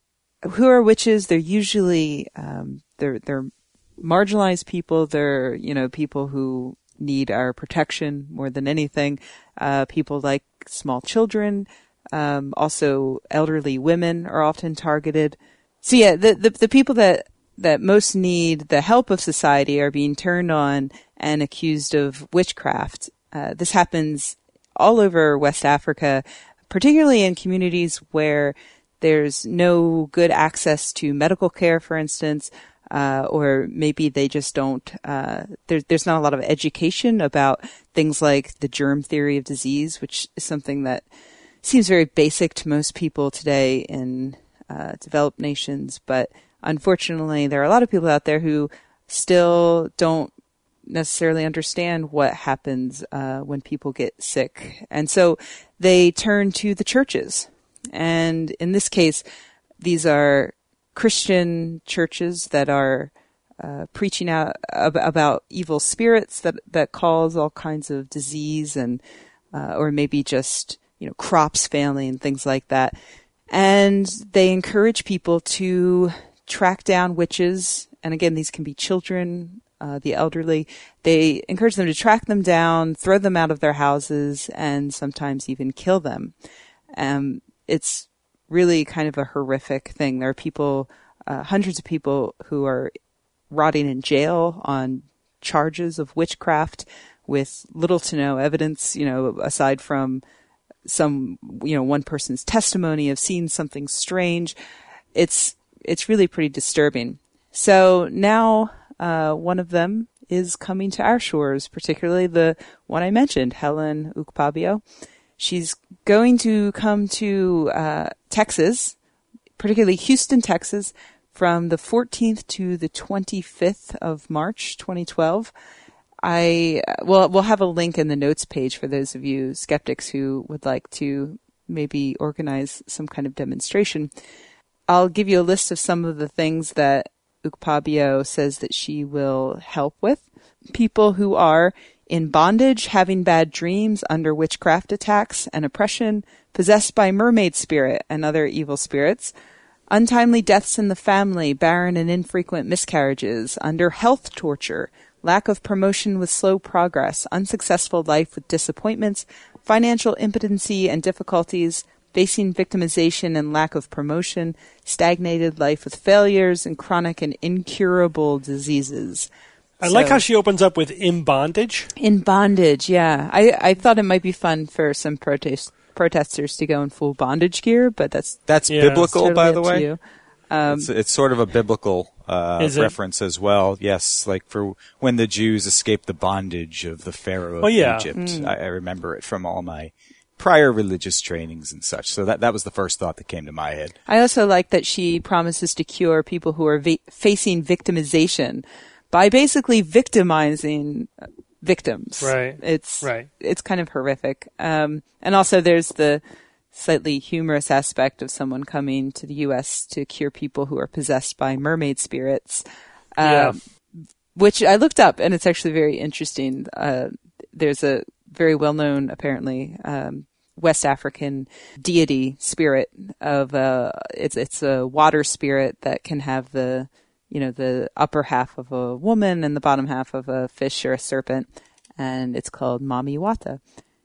who are witches? They're usually um, they're they're marginalized people. They're, you know, people who need our protection more than anything. Uh, people like small children, um, also elderly women are often targeted. So yeah, the the, the people that that most need the help of society are being turned on and accused of witchcraft. Uh, this happens all over West Africa, particularly in communities where there's no good access to medical care, for instance, uh, or maybe they just don't, uh, there, there's not a lot of education about things like the germ theory of disease, which is something that seems very basic to most people today in uh, developed nations. But unfortunately, there are a lot of people out there who still don't necessarily understand what happens uh, when people get sick. And so they turn to the churches. And in this case, these are Christian churches that are uh, preaching out ab- about evil spirits that, that cause all kinds of disease and uh, or maybe just, you know, crops failing, things like that. And they encourage people to track down witches. And again, these can be children, uh, the elderly. They encourage them to track them down, throw them out of their houses, and sometimes even kill them. Um, it's really kind of a horrific thing. There are people, uh, hundreds of people who are rotting in jail on charges of witchcraft with little to no evidence, you know, aside from some, you know, one person's testimony of seeing something strange. It's, it's really pretty disturbing. So now, uh, one of them is coming to our shores, particularly the one I mentioned, Helen Ukpabio. She's going to come to, uh, Texas, particularly Houston, Texas, from the fourteenth to the twenty-fifth of March, twenty twelve. I, well, we'll have a link in the notes page for those of you skeptics who would like to maybe organize some kind of demonstration. I'll give you a list of some of the things that Ukpabio says that she will help with. People who are in bondage, having bad dreams, under witchcraft attacks and oppression, possessed by mermaid spirit and other evil spirits, untimely deaths in the family, barren and infrequent miscarriages, under health torture, lack of promotion with slow progress, unsuccessful life with disappointments, financial impotency and difficulties, facing victimization and lack of promotion, stagnated life with failures, and chronic and incurable diseases. I So- like how she opens up with in bondage. In bondage, yeah. I, I thought it might be fun for some protest, protesters to go in full bondage gear, but that's That's Yeah. biblical, totally by up the to way. you. Um, It's, it's sort of a biblical uh, Is it? reference as well. Yes, like for when the Jews escaped the bondage of the Pharaoh of Oh, yeah. Egypt. Mm. I, I remember it from all my prior religious trainings and such. So that that was the first thought that came to my head. I also like that she promises to cure people who are va- facing victimization by basically victimizing uh, victims. Right. It's Right. it's kind of horrific. Um, and also there's the slightly humorous aspect of someone coming to the U S to cure people who are possessed by mermaid spirits. Yeah. Um, which I looked up, and it's actually very interesting. Uh, there's a very well-known, apparently, um, West African deity spirit of uh, it's it's a water spirit that can have the you know the upper half of a woman and the bottom half of a fish or a serpent, and it's called Mami Wata.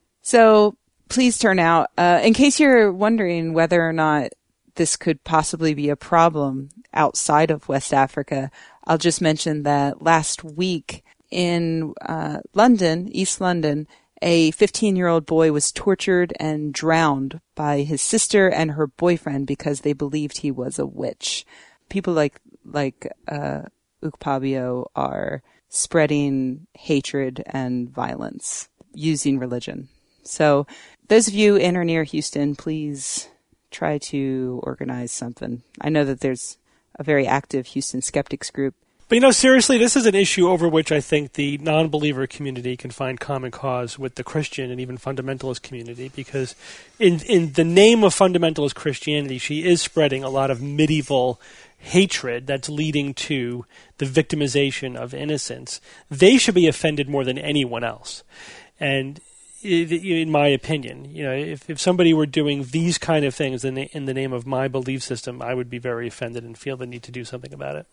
So please turn out. Uh, in case you're wondering whether or not this could possibly be a problem outside of West Africa, I'll just mention that last week in uh, London, East London, a fifteen-year-old boy was tortured and drowned by his sister and her boyfriend because they believed he was a witch. People like like uh, Ukpabio are spreading hatred and violence using religion. So those of you in or near Houston, please try to organize something. I know that there's a very active Houston Skeptics group. But, you know, seriously, this is an issue over which I think the non-believer community can find common cause with the Christian and even fundamentalist community, because in in the name of fundamentalist Christianity, she is spreading a lot of medieval hatred that's leading to the victimization of innocents. They should be offended more than anyone else. And in my opinion, you know, if, if somebody were doing these kind of things in the, in the name of my belief system, I would be very offended and feel the need to do something about it.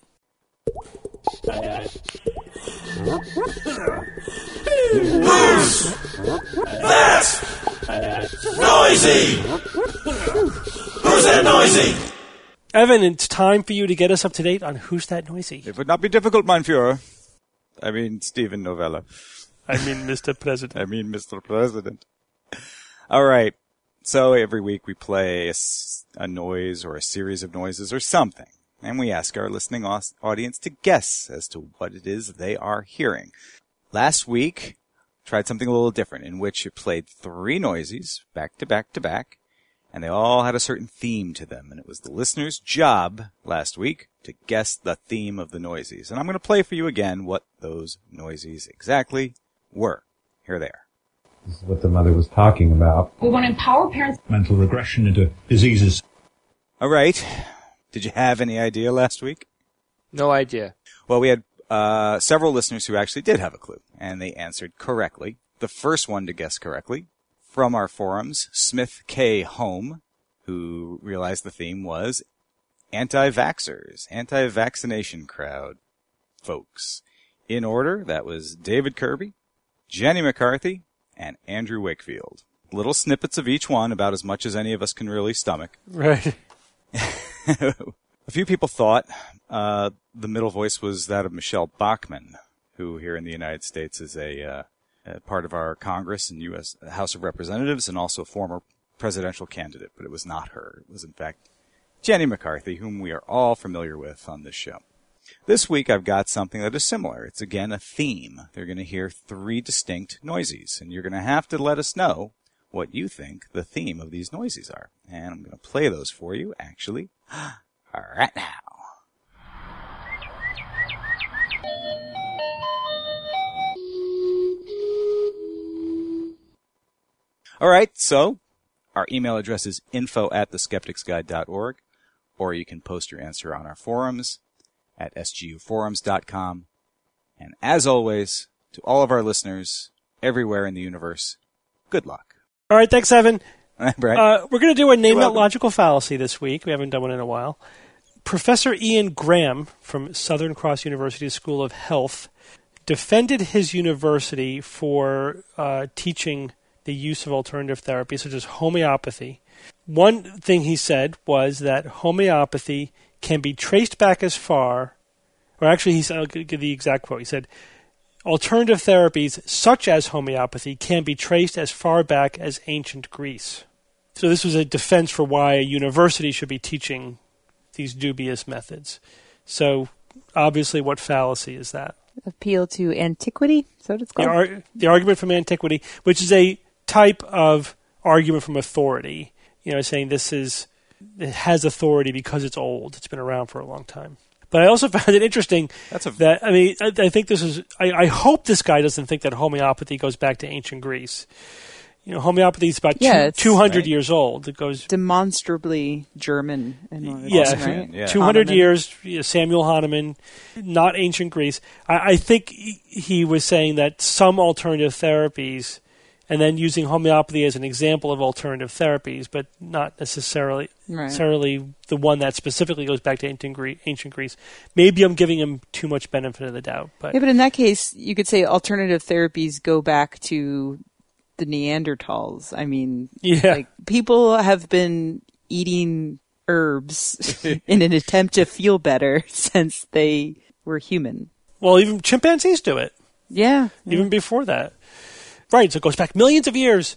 Who's that noisy? Who's that noisy? Evan, it's time for you to get us up to date on Who's That Noisy? It would not be difficult, mein Führer. I mean, Stephen Novella. I mean, Mister President. I mean, Mister President. All right. So every week we play a, s- a noise or a series of noises or something, and we ask our listening aus- audience to guess as to what it is they are hearing. Last week, tried something a little different, in which it played three noises back to back to back, and they all had a certain theme to them, and it was the listener's job last week to guess the theme of the noises. And I'm going to play for you again what those noises exactly were. Here they are. This is what the mother was talking about. We want to empower parents. Mental regression into diseases. All right. Did you have any idea last week? No idea. Well, we had uh, several listeners who actually did have a clue, and they answered correctly. The first one to guess correctly, from our forums, Smith K. Home, who realized the theme was anti-vaxxers, anti-vaccination crowd folks. In order, that was David Kirby, Jenny McCarthy, and Andrew Wakefield. Little snippets of each one, about as much as any of us can really stomach. Right. A few people thought uh, the middle voice was that of Michelle Bachmann, who here in the United States is a, uh, a part of our Congress and U S House of Representatives and also a former presidential candidate, but it was not her. It was, in fact, Jenny McCarthy, whom we are all familiar with on this show. This week I've got something that is similar. It's again a theme. They're going to hear three distinct noises, and you're going to have to let us know what you think the theme of these noises are. And I'm going to play those for you, actually, right now. All right, so our email address is info at the skeptics guide dot org, or you can post your answer on our forums at s g u forums dot com. And as always, to all of our listeners everywhere in the universe, good luck. All right, thanks, Evan. Right. Uh, we're going to do a Name That welcome. Logical Fallacy this week. We haven't done one in a while. Professor Ian Graham from Southern Cross University School of Health defended his university for uh, teaching the use of alternative therapies, such as homeopathy. One thing he said was that homeopathy can be traced back as far, or actually, he said, I'll give the exact quote. He said, alternative therapies such as homeopathy can be traced as far back as ancient Greece. So this was a defense for why a university should be teaching these dubious methods. So obviously, what fallacy is that? Appeal to antiquity? Is that what it's The, called? ar- the argument from antiquity, which is a type of argument from authority, you know, saying this is it has authority because it's old. It's been around for a long time. But I also found it interesting That's a that, I mean, I, I think this is, I, I hope this guy doesn't think that homeopathy goes back to ancient Greece. You know, homeopathy is about Yeah, two, it's- two hundred right. years old. It goes, Demonstrably German. In order to- yeah, right? yeah. two hundred Hahnemann. years, you know, Samuel Hahnemann, not ancient Greece. I, I think he, he was saying that some alternative therapies, and then using homeopathy as an example of alternative therapies, but not necessarily Right. necessarily the one that specifically goes back to ancient Greece. Ancient Greece. Maybe I'm giving him too much benefit of the doubt, but Yeah, but in that case, you could say alternative therapies go back to the Neanderthals. I mean, yeah, like people have been eating herbs in an attempt to feel better since they were human. well, even chimpanzees do it. Yeah. Even before that. Right, so it goes back millions of years.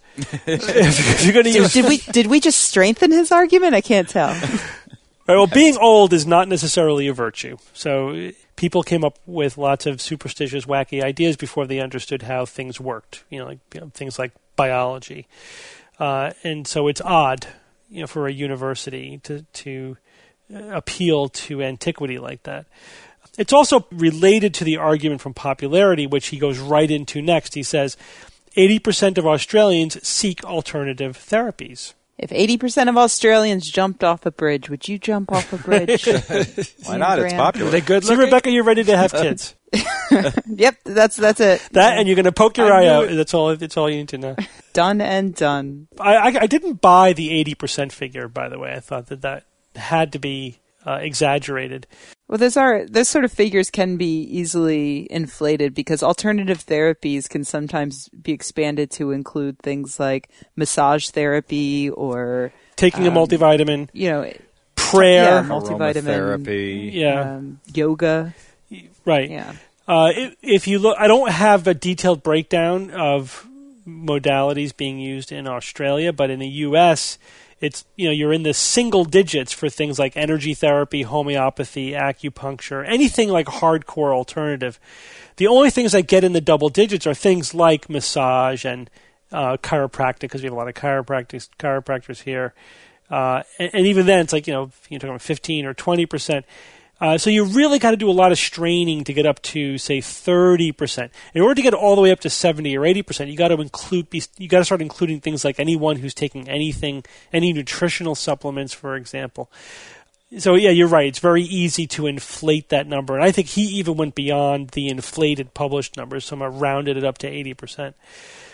if you're going to Did, use did we did we just strengthen his argument? I can't tell. Right, well, being old is not necessarily a virtue. So uh, people came up with lots of superstitious, wacky ideas before they understood how things worked. You know, like you know, things like biology, uh, and so it's odd, you know, for a university to to uh, appeal to antiquity like that. It's also related to the argument from popularity, which he goes right into next. He says, eighty percent of Australians seek alternative therapies. If eighty percent of Australians jumped off a bridge, would you jump off a bridge? Why not? It's Graham? popular. Are they good So, looking? Rebecca, you're ready to have kids. Yep, that's that's it. That, and you're going to poke your I eye knew out. it. That's all. That's all you need to know. Done and done. I, I, I didn't buy the eighty percent figure, by the way. I thought that that had to be uh, exaggerated. Well, those are those sort of figures can be easily inflated because alternative therapies can sometimes be expanded to include things like massage therapy or Taking a Um, multivitamin, you know, prayer, yeah, multivitamin, Aromatherapy. yeah, um, yoga. right. Yeah. Uh, if, if you look, I don't have a detailed breakdown of modalities being used in Australia, but in the U S, it's you know you're in the single digits for things like energy therapy, homeopathy, acupuncture, anything like hardcore alternative. The only things that get in the double digits are things like massage and uh, chiropractic, because we have a lot of chiropractors chiropractors here, uh, and, and even then it's like you know you're talking about fifteen or twenty percent. Uh, so you really got to do a lot of straining to get up to, say, thirty percent. In order to get all the way up to seventy or eighty percent, you got to include, you got to start including things like anyone who's taking anything, any nutritional supplements, for example. So yeah, you're right. It's very easy to inflate that number, and I think he even went beyond the inflated published numbers. Somehow rounded it up to eighty percent.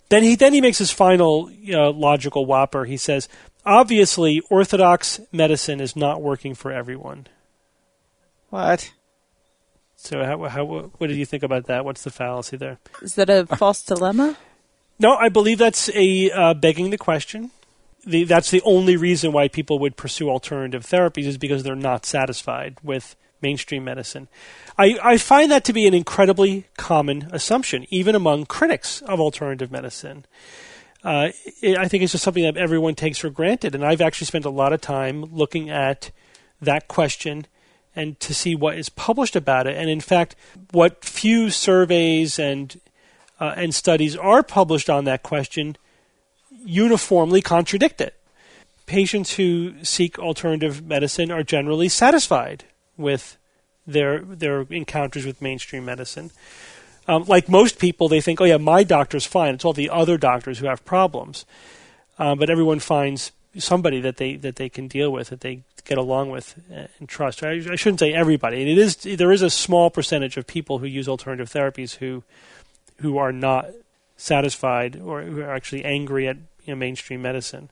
Then he then he makes his final uh, logical whopper. He says, obviously, orthodox medicine is not working for everyone. What? So how, how, what did you think about that? What's the fallacy there? Is that a false dilemma? No, I believe that's a uh, begging the question. The, that's the only reason why people would pursue alternative therapies is because they're not satisfied with mainstream medicine. I, I find that to be an incredibly common assumption, even among critics of alternative medicine. Uh, it, I think it's just something that everyone takes for granted, and I've actually spent a lot of time looking at that question and to see what is published about it. And in fact, what few surveys and uh, and studies are published on that question uniformly contradict it. Patients who seek alternative medicine are generally satisfied with their their encounters with mainstream medicine. Um, like most people, they think, oh yeah, my doctor's fine. It's all the other doctors who have problems. Uh, but everyone finds somebody that they that they can deal with, that they get along with and trust. I, I shouldn't say everybody. It is there is a small percentage of people who use alternative therapies who who are not satisfied or who are actually angry at you know, mainstream medicine.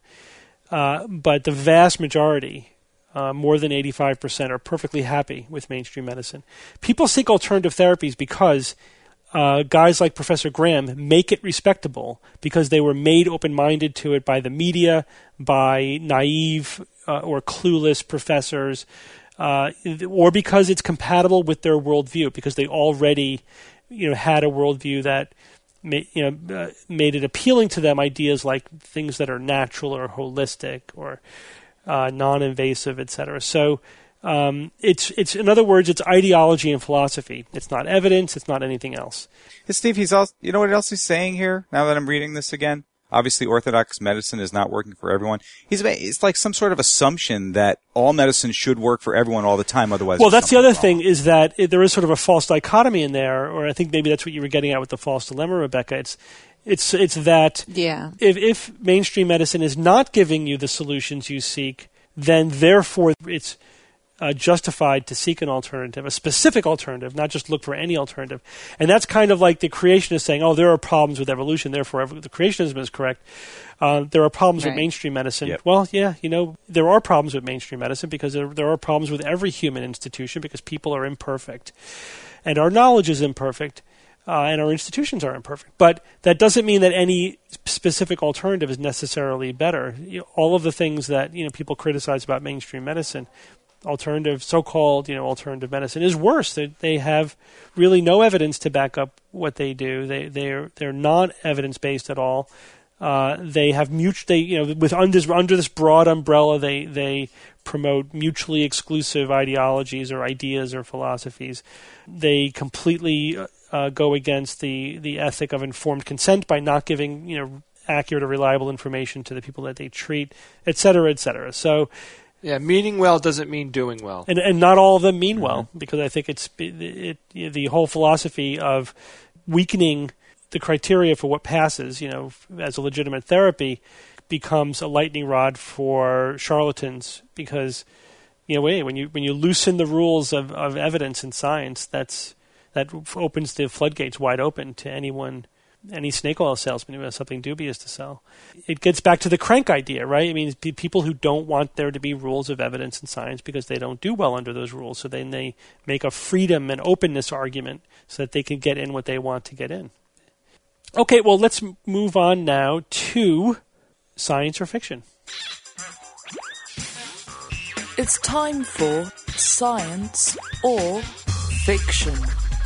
Uh, but the vast majority, uh, more than eighty-five percent, are perfectly happy with mainstream medicine. People seek alternative therapies because uh, guys like Professor Graham make it respectable because they were made open-minded to it by the media, by naive uh, or clueless professors, uh, or because it's compatible with their worldview, because they already you know, had a worldview that made, you know, uh, made it appealing to them, ideas like things that are natural or holistic or uh, non-invasive, et cetera. So um, it's it's in other words, it's ideology and philosophy. It's not evidence. It's not anything else. Hey, Steve, he's also, you know what else he's saying here? Now that I'm reading this again, obviously orthodox medicine is not working for everyone. He's it's like some sort of assumption that all medicine should work for everyone all the time. Otherwise, well, that's the other wrong. thing is that it, there is sort of a false dichotomy in there, or I think maybe that's what you were getting at with the false dilemma, Rebecca. It's it's it's that Yeah. if if mainstream medicine is not giving you the solutions you seek, then therefore it's Uh, justified to seek an alternative, a specific alternative, not just look for any alternative. And that's kind of like the creationists saying, oh, there are problems with evolution, therefore ev- the creationism is correct. Uh, there are problems Right. with mainstream medicine. Yep. Well, yeah, you know, there are problems with mainstream medicine because there, there are problems with every human institution because people are imperfect. And our knowledge is imperfect, uh, and our institutions are imperfect. But that doesn't mean that any specific alternative is necessarily better. You know, all of the things that you know people criticize about mainstream medicine, alternative, so-called, you know, alternative medicine is worse. They, they have really no evidence to back up what they do. They they're they're not evidence-based at all. Uh, they have mutual. They you know with under under this broad umbrella, they they promote mutually exclusive ideologies or ideas or philosophies. They completely uh, go against the the ethic of informed consent by not giving you know accurate or reliable information to the people that they treat, et cetera, et cetera. So. Yeah, meaning well doesn't mean doing well. And and not all of them mean well, because I think it's it, it, the whole philosophy of weakening the criteria for what passes, you know, as a legitimate therapy, becomes a lightning rod for charlatans. Because, you know, wait, when you when you loosen the rules of, of evidence and science, that's that opens the floodgates wide open to anyone. Any snake oil salesman who has something dubious to sell. It gets back to the crank idea, right? I mean, p- people who don't want there to be rules of evidence and science because they don't do well under those rules. So then they make a freedom and openness argument so that they can get in what they want to get in. Okay, well, let's m- move on now to science or fiction. It's time for science or fiction.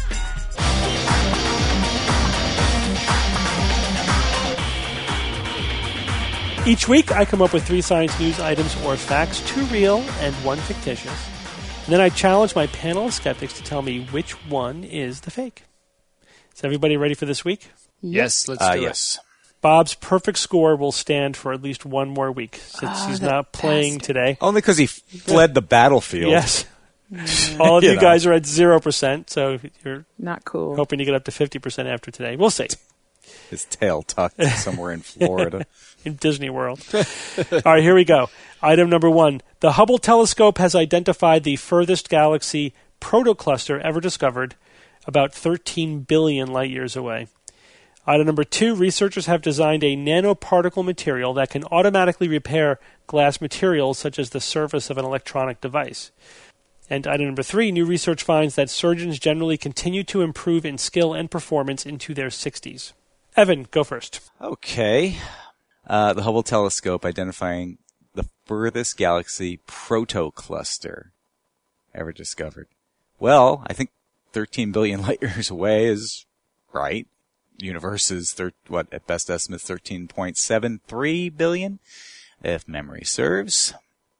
Each week, I come up with three science news items or facts, two real and one fictitious. And then I challenge my panel of skeptics to tell me which one is the fake. Is everybody ready for this week? Yes, let's Uh, do yes. it. Bob's perfect score will stand for at least one more week since Ah, he's the not playing bastard. today. Only because he fled the battlefield. Yes. All of you, You know. guys are at zero percent, so you're Not cool. hoping to get up to fifty percent after today. We'll see. His tail tucked somewhere in Florida. In Disney World. All right, here we go. Item number one. The Hubble telescope has identified the furthest galaxy protocluster ever discovered, about thirteen billion light years away. Item number two, researchers have designed a nanoparticle material that can automatically repair glass materials such as the surface of an electronic device. And item number three, new research finds that surgeons generally continue to improve in skill and performance into their sixties. Evan, go first. Okay. Uh, the Hubble telescope identifying the furthest galaxy protocluster ever discovered. Well, I think thirteen billion light years away is right. The universe is, thir- what, at best estimate, thirteen point seven three billion, if memory serves.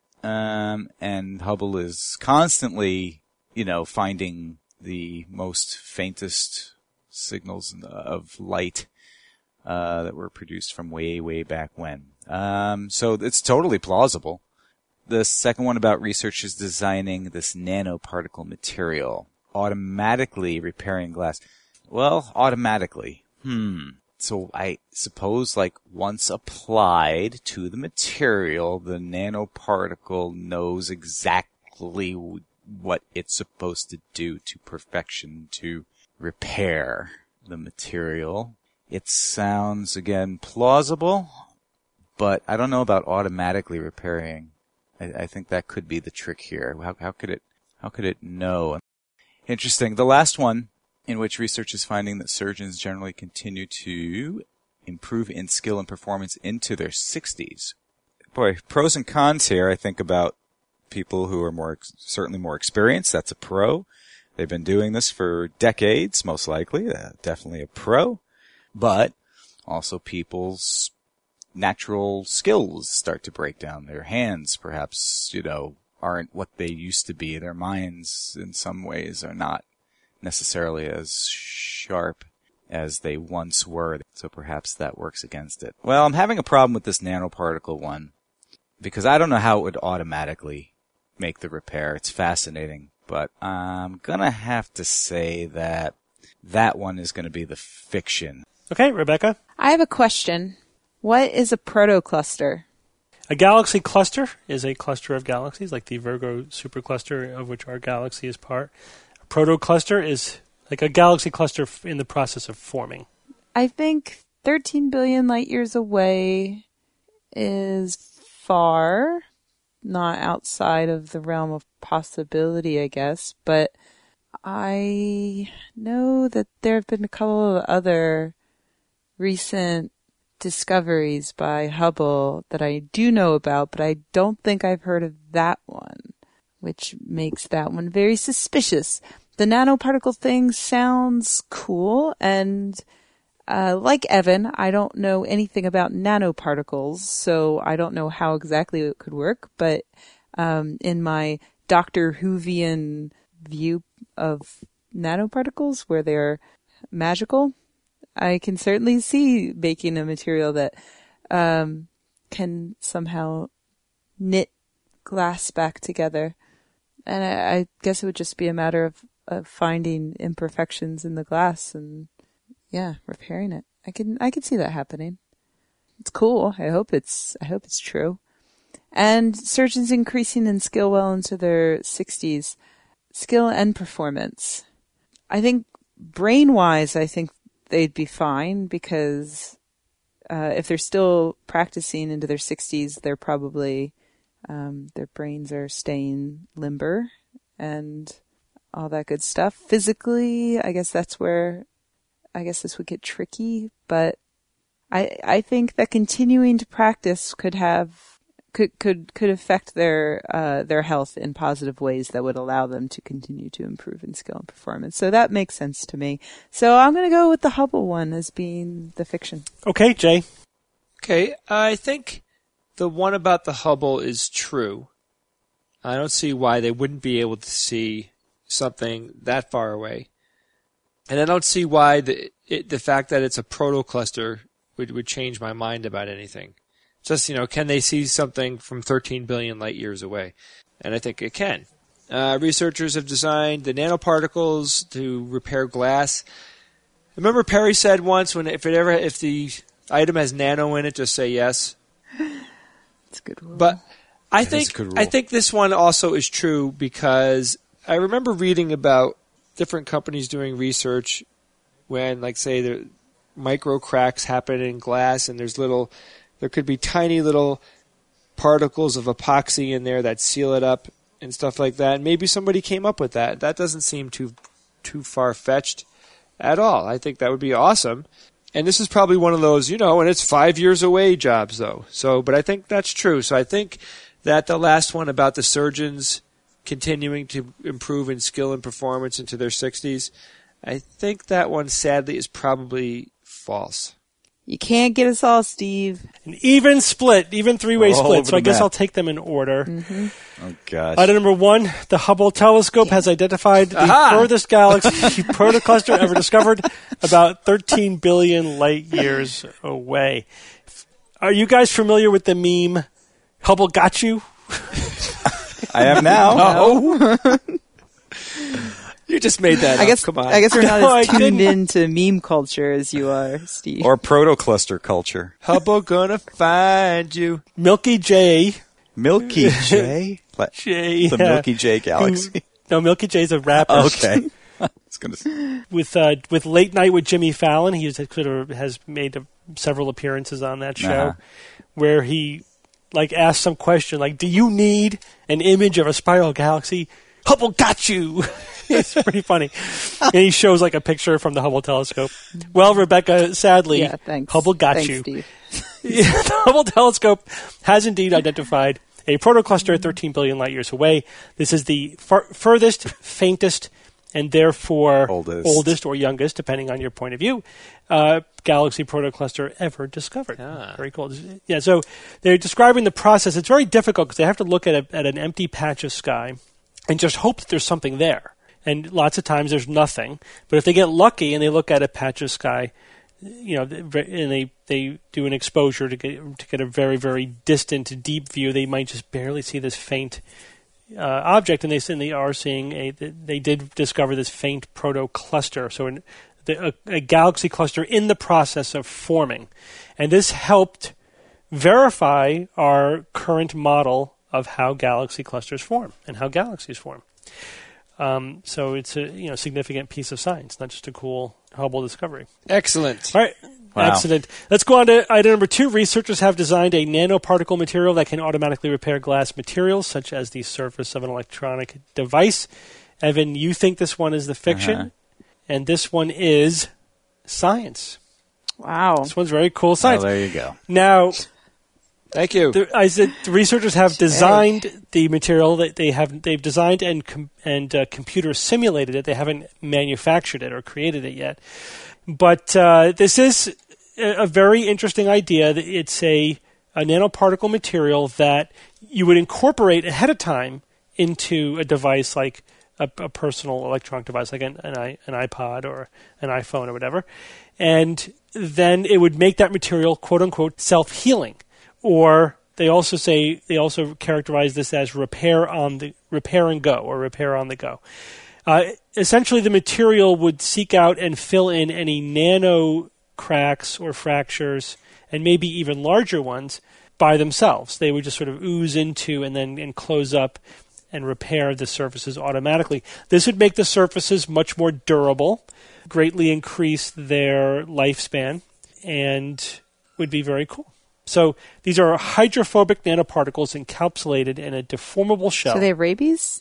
Um, and Hubble is constantly, you know, finding the most faintest signals of light uh, that were produced from way, way back when. Um, so it's totally plausible. The second one about researchers designing this nanoparticle material, automatically repairing glass. Well, automatically. Hmm. So I suppose, like, once applied to the material, the nanoparticle knows exactly what it's supposed to do to perfection to repair the material. It sounds, again, plausible, but I don't know about automatically repairing. I, I think that could be the trick here. How, how could it, how could it know? Interesting. The last one, in which research is finding that surgeons generally continue to improve in skill and performance into their sixties. Boy, pros and cons here. I think about people who are more, certainly more experienced. That's a pro. They've been doing this for decades, most likely. Uh, definitely a pro. But also people's natural skills start to break down. Their hands, perhaps, you know, aren't what they used to be. Their minds, in some ways, are not necessarily as sharp as they once were, so perhaps that works against it. Well, I'm having a problem with this nanoparticle one, because I don't know how it would automatically make the repair. It's fascinating, but I'm gonna have to say that that one is gonna be the fiction. Okay, Rebecca? I have a question. What is a protocluster? A galaxy cluster is a cluster of galaxies, like the Virgo supercluster of which our galaxy is part. Protocluster is like a galaxy cluster in the process of forming. I think thirteen billion light years away is far, not outside of the realm of possibility, I guess. But I know that there have been a couple of other recent discoveries by Hubble that I do know about, but I don't think I've heard of that one, which makes that one very suspicious. The nanoparticle thing sounds cool, and uh, like Evan, I don't know anything about nanoparticles, so I don't know how exactly it could work, but um, in my Doctor Whovian view of nanoparticles, where they're magical, I can certainly see making a material that um, can somehow knit glass back together. And I, I guess it would just be a matter of, of finding imperfections in the glass and, yeah, repairing it. I can I can see that happening. It's cool. I hope it's I hope it's true. And surgeons increasing in skill well into their sixties, skill and performance. I think brain-wise, I think they'd be fine because uh, if they're still practicing into their sixties, they're probably um, their brains are staying limber and all that good stuff. Physically, I guess that's where I guess this would get tricky, but I I think that continuing to practice could have could could could affect their uh, their health in positive ways that would allow them to continue to improve in skill and performance. So that makes sense to me. So I'm going to go with the Hubble one as being the fiction. Okay, Jay. Okay, I think the one about the Hubble is true. I don't see why they wouldn't be able to see something that far away. And I don't see why the it, the fact that it's a protocluster would, would change my mind about anything. Just, you know, can they see something from thirteen billion light years away? And I think it can. Uh, researchers have designed the nanoparticles to repair glass. Remember Perry said once, when if it ever if the item has nano in it, just say yes. That's a good rule. But I That think is a good rule. I think this one also is true because I remember reading about different companies doing research when, like, say, the micro cracks happen in glass, and there's little, there could be tiny little particles of epoxy in there that seal it up and stuff like that. And maybe somebody came up with that. That doesn't seem too too far-fetched at all. I think that would be awesome. And this is probably one of those, you know, and it's five years away jobs, though. So, but I think that's true. So I think that the last one about the surgeons continuing to improve in skill and performance into their sixties, I think that one, sadly, is probably false. You can't get us all, Steve. An even split, even three-way All split. over So I the guess map. I'll take them in order. Mm-hmm. Oh, gosh. Item number one, the Hubble telescope has identified the Aha! furthest galaxy protocluster ever discovered, about thirteen billion light years away. Are you guys familiar with the meme, Hubble got you? I am now. Oh. You just made that I up. guess Come on. I guess we're not No, I as tuned didn't. into meme culture as you are, Steve. Or protocluster culture. Hubble gonna find you. Milky J. Milky J? What? J The yeah. Milky J galaxy. No, Milky J's a rapper. Okay. I was gonna say. With uh, with Late Night with Jimmy Fallon, he has, sort of has made a, several appearances on that show, Uh-huh. where he like asks some question like, "Do you need an image of a spiral galaxy? Hubble got you." It's pretty funny, and he shows like a picture from the Hubble telescope. Well, Rebecca, sadly, yeah, thanks. Hubble got thanks, you. Steve. Yeah, the Hubble telescope has indeed identified a protocluster thirteen billion light years away. This is the far- furthest, faintest, and therefore Oldest. or youngest, depending on your point of view, uh, galaxy protocluster ever discovered. Ah. Very cool. Yeah, so they're describing the process. It's very difficult because they have to look at, a, at an empty patch of sky and just hope that there's something there. And lots of times there's nothing. But if they get lucky and they look at a patch of sky, you know, and they, they do an exposure to get to get a very, very distant, deep view, they might just barely see this faint uh, object. And they, and they are seeing a, they did discover this faint protocluster. So an, the, a, a galaxy cluster in the process of forming. And this helped verify our current model of how galaxy clusters form and how galaxies form. Um, so it's a you know significant piece of science, not just a cool Hubble discovery. Excellent. All right, Wow. excellent. Let's go on to item number two. Researchers have designed a nanoparticle material that can automatically repair glass materials, such as the surface of an electronic device. Evan, you think this one is the fiction, Uh-huh. and this one is science. Wow. This one's very cool Oh, science. there you go. Now, Thank you. The, I said the researchers have designed the material that they have. They've designed and com- and uh, computer simulated it. They haven't manufactured it or created it yet. But uh, this is a, a very interesting idea. It's a, a nanoparticle material that you would incorporate ahead of time into a device like a, a personal electronic device, like an an, i, an iPod or an iPhone or whatever, and then it would make that material quote unquote self-healing. Or they also say they also characterize this as repair on the repair and go or repair on the go. Uh, essentially, the material would seek out and fill in any nano cracks or fractures, and maybe even larger ones, by themselves. They would just sort of ooze into and then and close up and repair the surfaces automatically. This would make the surfaces much more durable, greatly increase their lifespan, and would be very cool. So these are hydrophobic nanoparticles encapsulated in a deformable shell. So they have rabies?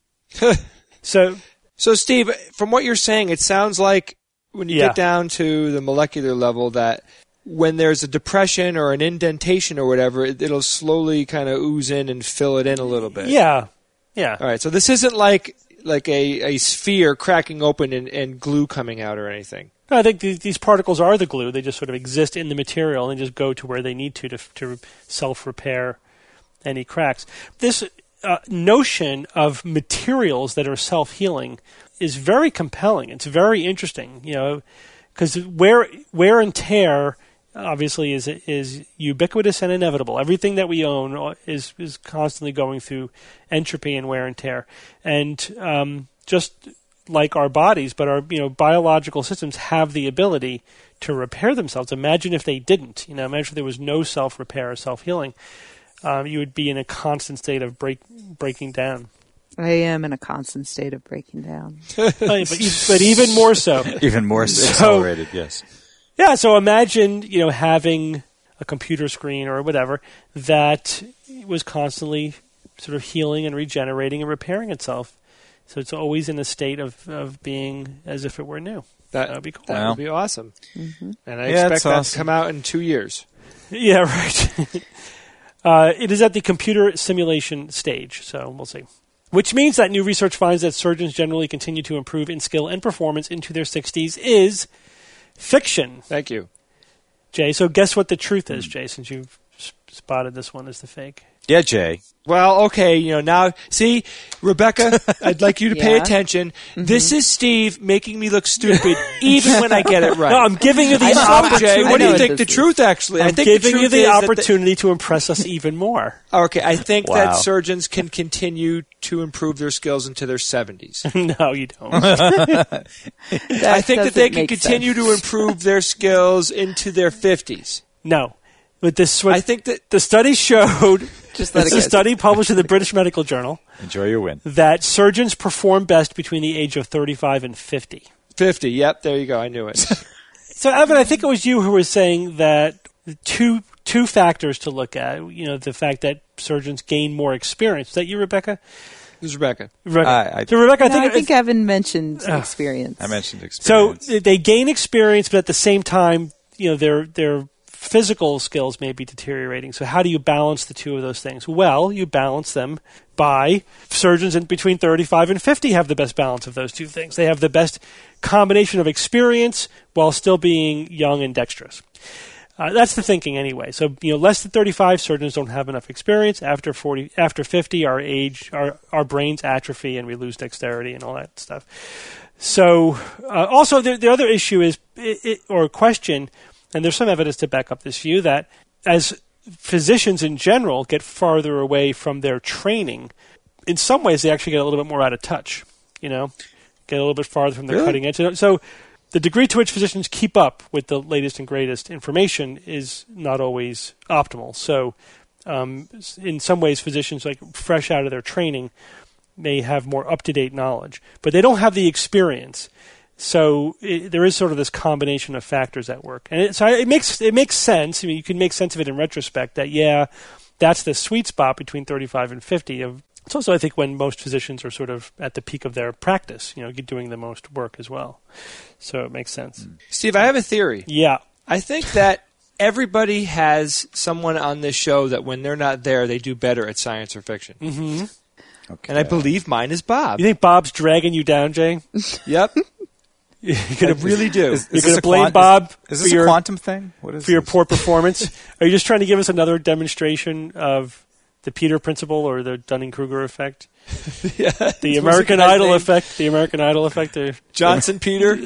So, So, Steve, from what you're saying, it sounds like when you Yeah. get down to the molecular level that when there's a depression or an indentation or whatever, it, it'll slowly kind of ooze in and fill it in a little bit. yeah, yeah. All right. So this isn't like like a, a sphere cracking open and, and glue coming out or anything. No, I think th- these particles are the glue. They just sort of exist in the material and just go to where they need to to, to self-repair any cracks. This uh, notion of materials that are self-healing is very compelling. It's very interesting, you know, because wear wear and tear obviously is is ubiquitous and inevitable. Everything that we own is is constantly going through entropy and wear and tear, and um, just like our bodies, but our you know biological systems have the ability to repair themselves. Imagine if they didn't. You know, imagine if there was no self-repair or self-healing. Um, you would be in a constant state of break breaking down. I am in a constant state of breaking down. but, but even more so. Even more So- accelerated, yes. Yeah, so imagine, you know, having a computer screen or whatever that was constantly sort of healing and regenerating and repairing itself. So it's always in a state of, of being as if it were new. That would be cool. That Wow. would be awesome. Mm-hmm. And I Yeah, expect it's that awesome. to come out in two years. Yeah, right. uh, it is at the computer simulation stage, so we'll see. Which means that new research finds that surgeons generally continue to improve in skill and performance into their sixties is fiction. Thank you. Jay, so guess what the truth is, Jay, since you've s- spotted this one as the fake. Yeah, Jay. Well, okay, you know, now, see, Rebecca, I'd like you to pay Yeah. attention. Mm-hmm. This is Steve making me look stupid, even when I get it right. No, I'm giving you the I know. So, opportunity. Jay, I what do know you what think this the is. truth actually? I I'm think giving the you truth the is that the- opportunity to impress us even more. Okay, I think Wow. that surgeons can continue to improve their skills into their seventies. No, you don't. I think that they doesn't can make continue sense. to improve their skills into their fifties. No. But this, what I think that the study showed, Just let it's it a go. study published in the British Medical Journal, Enjoy your win. that surgeons perform best between the age of thirty-five and fifty. fifty, yep, there you go, I knew it. So, Evan, I think it was you who was saying that the two two factors to look at, you know, the fact that surgeons gain more experience. Is that you, Rebecca? This is Rebecca. Re- I- I- so, Rebecca, I No, think, I think Evan mentioned experience. I mentioned so experience. they gain experience, but at the same time, you know, their their physical skills may be deteriorating. So how do you balance the two of those things? Well, you balance them by surgeons in between thirty-five and fifty have the best balance of those two things. They have the best combination of experience while still being young and dexterous. Uh, that's the thinking anyway. So, you know, less than thirty-five surgeons don't have enough experience. After forty, after fifty, our age, our, our brains atrophy and we lose dexterity and all that stuff. So, uh, also the, the other issue is, it, it, or question, and there's some evidence to back up this view, that as physicians in general get farther away from their training, in some ways they actually get a little bit more out of touch, you know, get a little bit farther from the Really? cutting edge. So the degree to which physicians keep up with the latest and greatest information is not always optimal. So um, in some ways, physicians, like fresh out of their training, may have more up-to-date knowledge, but they don't have the experience. So it, there is sort of this combination of factors at work, and it, so it makes it makes sense. I mean, you can make sense of it in retrospect. That yeah, that's the sweet spot between thirty-five and fifty. Of it's also, I think, when most physicians are sort of at the peak of their practice. You know, doing the most work as well. So it makes sense. Steve, I have a theory. Yeah. I think that everybody has someone on this show that when they're not there, they do better at science or fiction. Mm-hmm. Okay. And I believe mine is Bob. You think Bob's dragging you down, Jay? Yep. You're I gonna really do. Is- You're is going this to a blame quant- Bob Is for this your a quantum thing? What is for your this? poor performance? Are you just trying to give us another demonstration of the Peter principle or the Dunning-Kruger effect? Yeah. The What's American guy's Idol name? effect. The American Idol effect. uh, Johnson Peter.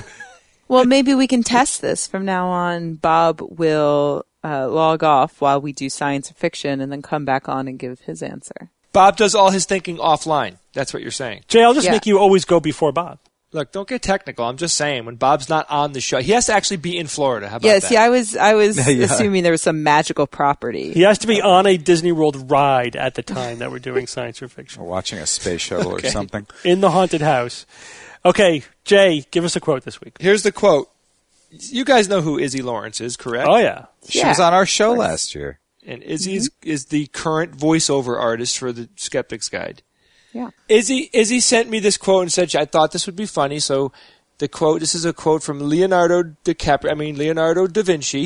Well, maybe we can test this. From now on, Bob will uh, log off while we do science fiction and then come back on and give his answer. Bob does all his thinking offline. That's what you're saying. Jay, I'll just Yeah. make you always go before Bob. Look, don't get technical. I'm just saying, when Bob's not on the show, he has to actually be in Florida. How about Yeah, that? see, I was I was Yeah. assuming there was some magical property. He has to be on a Disney World ride at the time that we're doing science or fiction. Or watching a space shuttle Okay. or something. In the haunted house. Okay, Jay, give us a quote this week. Here's the quote. You guys know who Izzy Lawrence is, correct? Oh, yeah. She Yeah, was on our of show course. last year. And Izzy is, is the current voiceover artist for the Skeptic's Guide. Yeah. Izzy Izzy sent me this quote and said, I thought this would be funny, so the quote, this is a quote from Leonardo DiCaprio, I mean Leonardo da Vinci.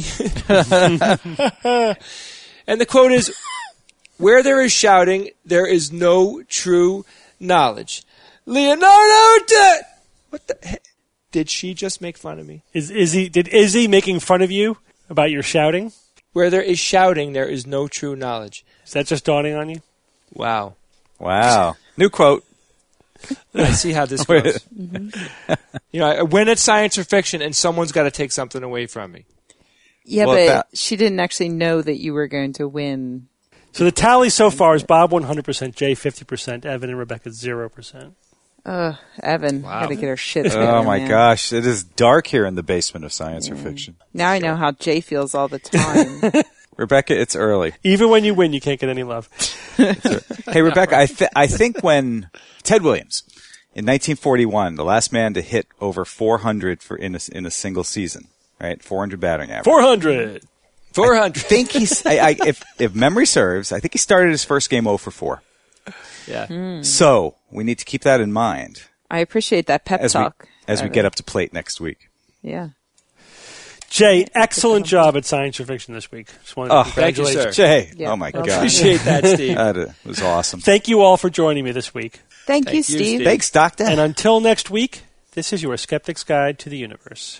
And the quote is, where there is shouting, there is no true knowledge. Leonardo da... What the heck? Did she just make fun of me? Is Izzy, did Izzy making fun of you about your shouting? Where there is shouting, there is no true knowledge. Is that just dawning on you? Wow. Wow. New quote. I see how this goes. You know, I win at science or fiction, and someone's got to take something away from me. Yeah, Well, but that- she didn't actually know that you were going to win. So the tally so far is Bob one hundred percent, Jay fifty percent, Evan and Rebecca zero percent. Ugh, Evan, Wow. gotta get her shit together. Oh my man. gosh. It is dark here in the basement of science or fiction. Now I know how Jay feels all the time. Rebecca, it's early. Even when you win, you can't get any love. Hey, Rebecca, I, th- I think when Ted Williams, in nineteen forty-one, the last man to hit over four hundred for in a, in a single season, right? four hundred batting average. four hundred. four I hundred. think he's, I, I, if, if memory serves, I think he started his first game oh for four. Yeah. So we need to keep that in mind I appreciate that pep as we, talk. as we Uh, get up to plate next week. Yeah. Jay, excellent job at Science or Fiction this week. Just wanted to Oh, thank you, congratulate sir. Jay, Yeah. oh my Well, gosh. Appreciate that, Steve. That uh, was awesome. Thank you all for joining me this week. Thank, Thank you, you, Steve. Steve. Thanks, Doctor. And until next week, this is your Skeptic's Guide to the Universe.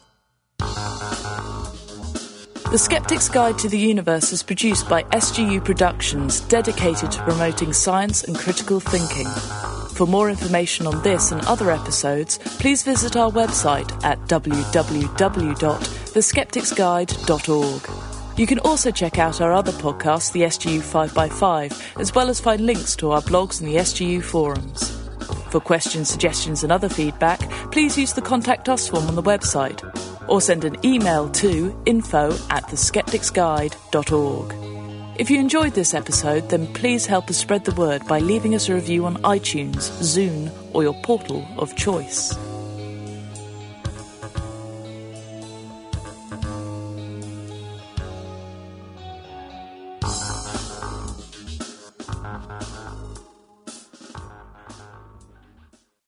The Skeptic's Guide to the Universe is produced by S G U Productions, dedicated to promoting science and critical thinking. For more information on this and other episodes, please visit our website at w w w dot the skeptics guide dot org. You can also check out our other podcast, the S G U five by five, as well as find links to our blogs and the S G U forums. For questions, suggestions and other feedback, please use the Contact Us form on the website, or send an email to info at the skeptics guide dot org. If you enjoyed this episode, then please help us spread the word by leaving us a review on iTunes, Zune, or your portal of choice.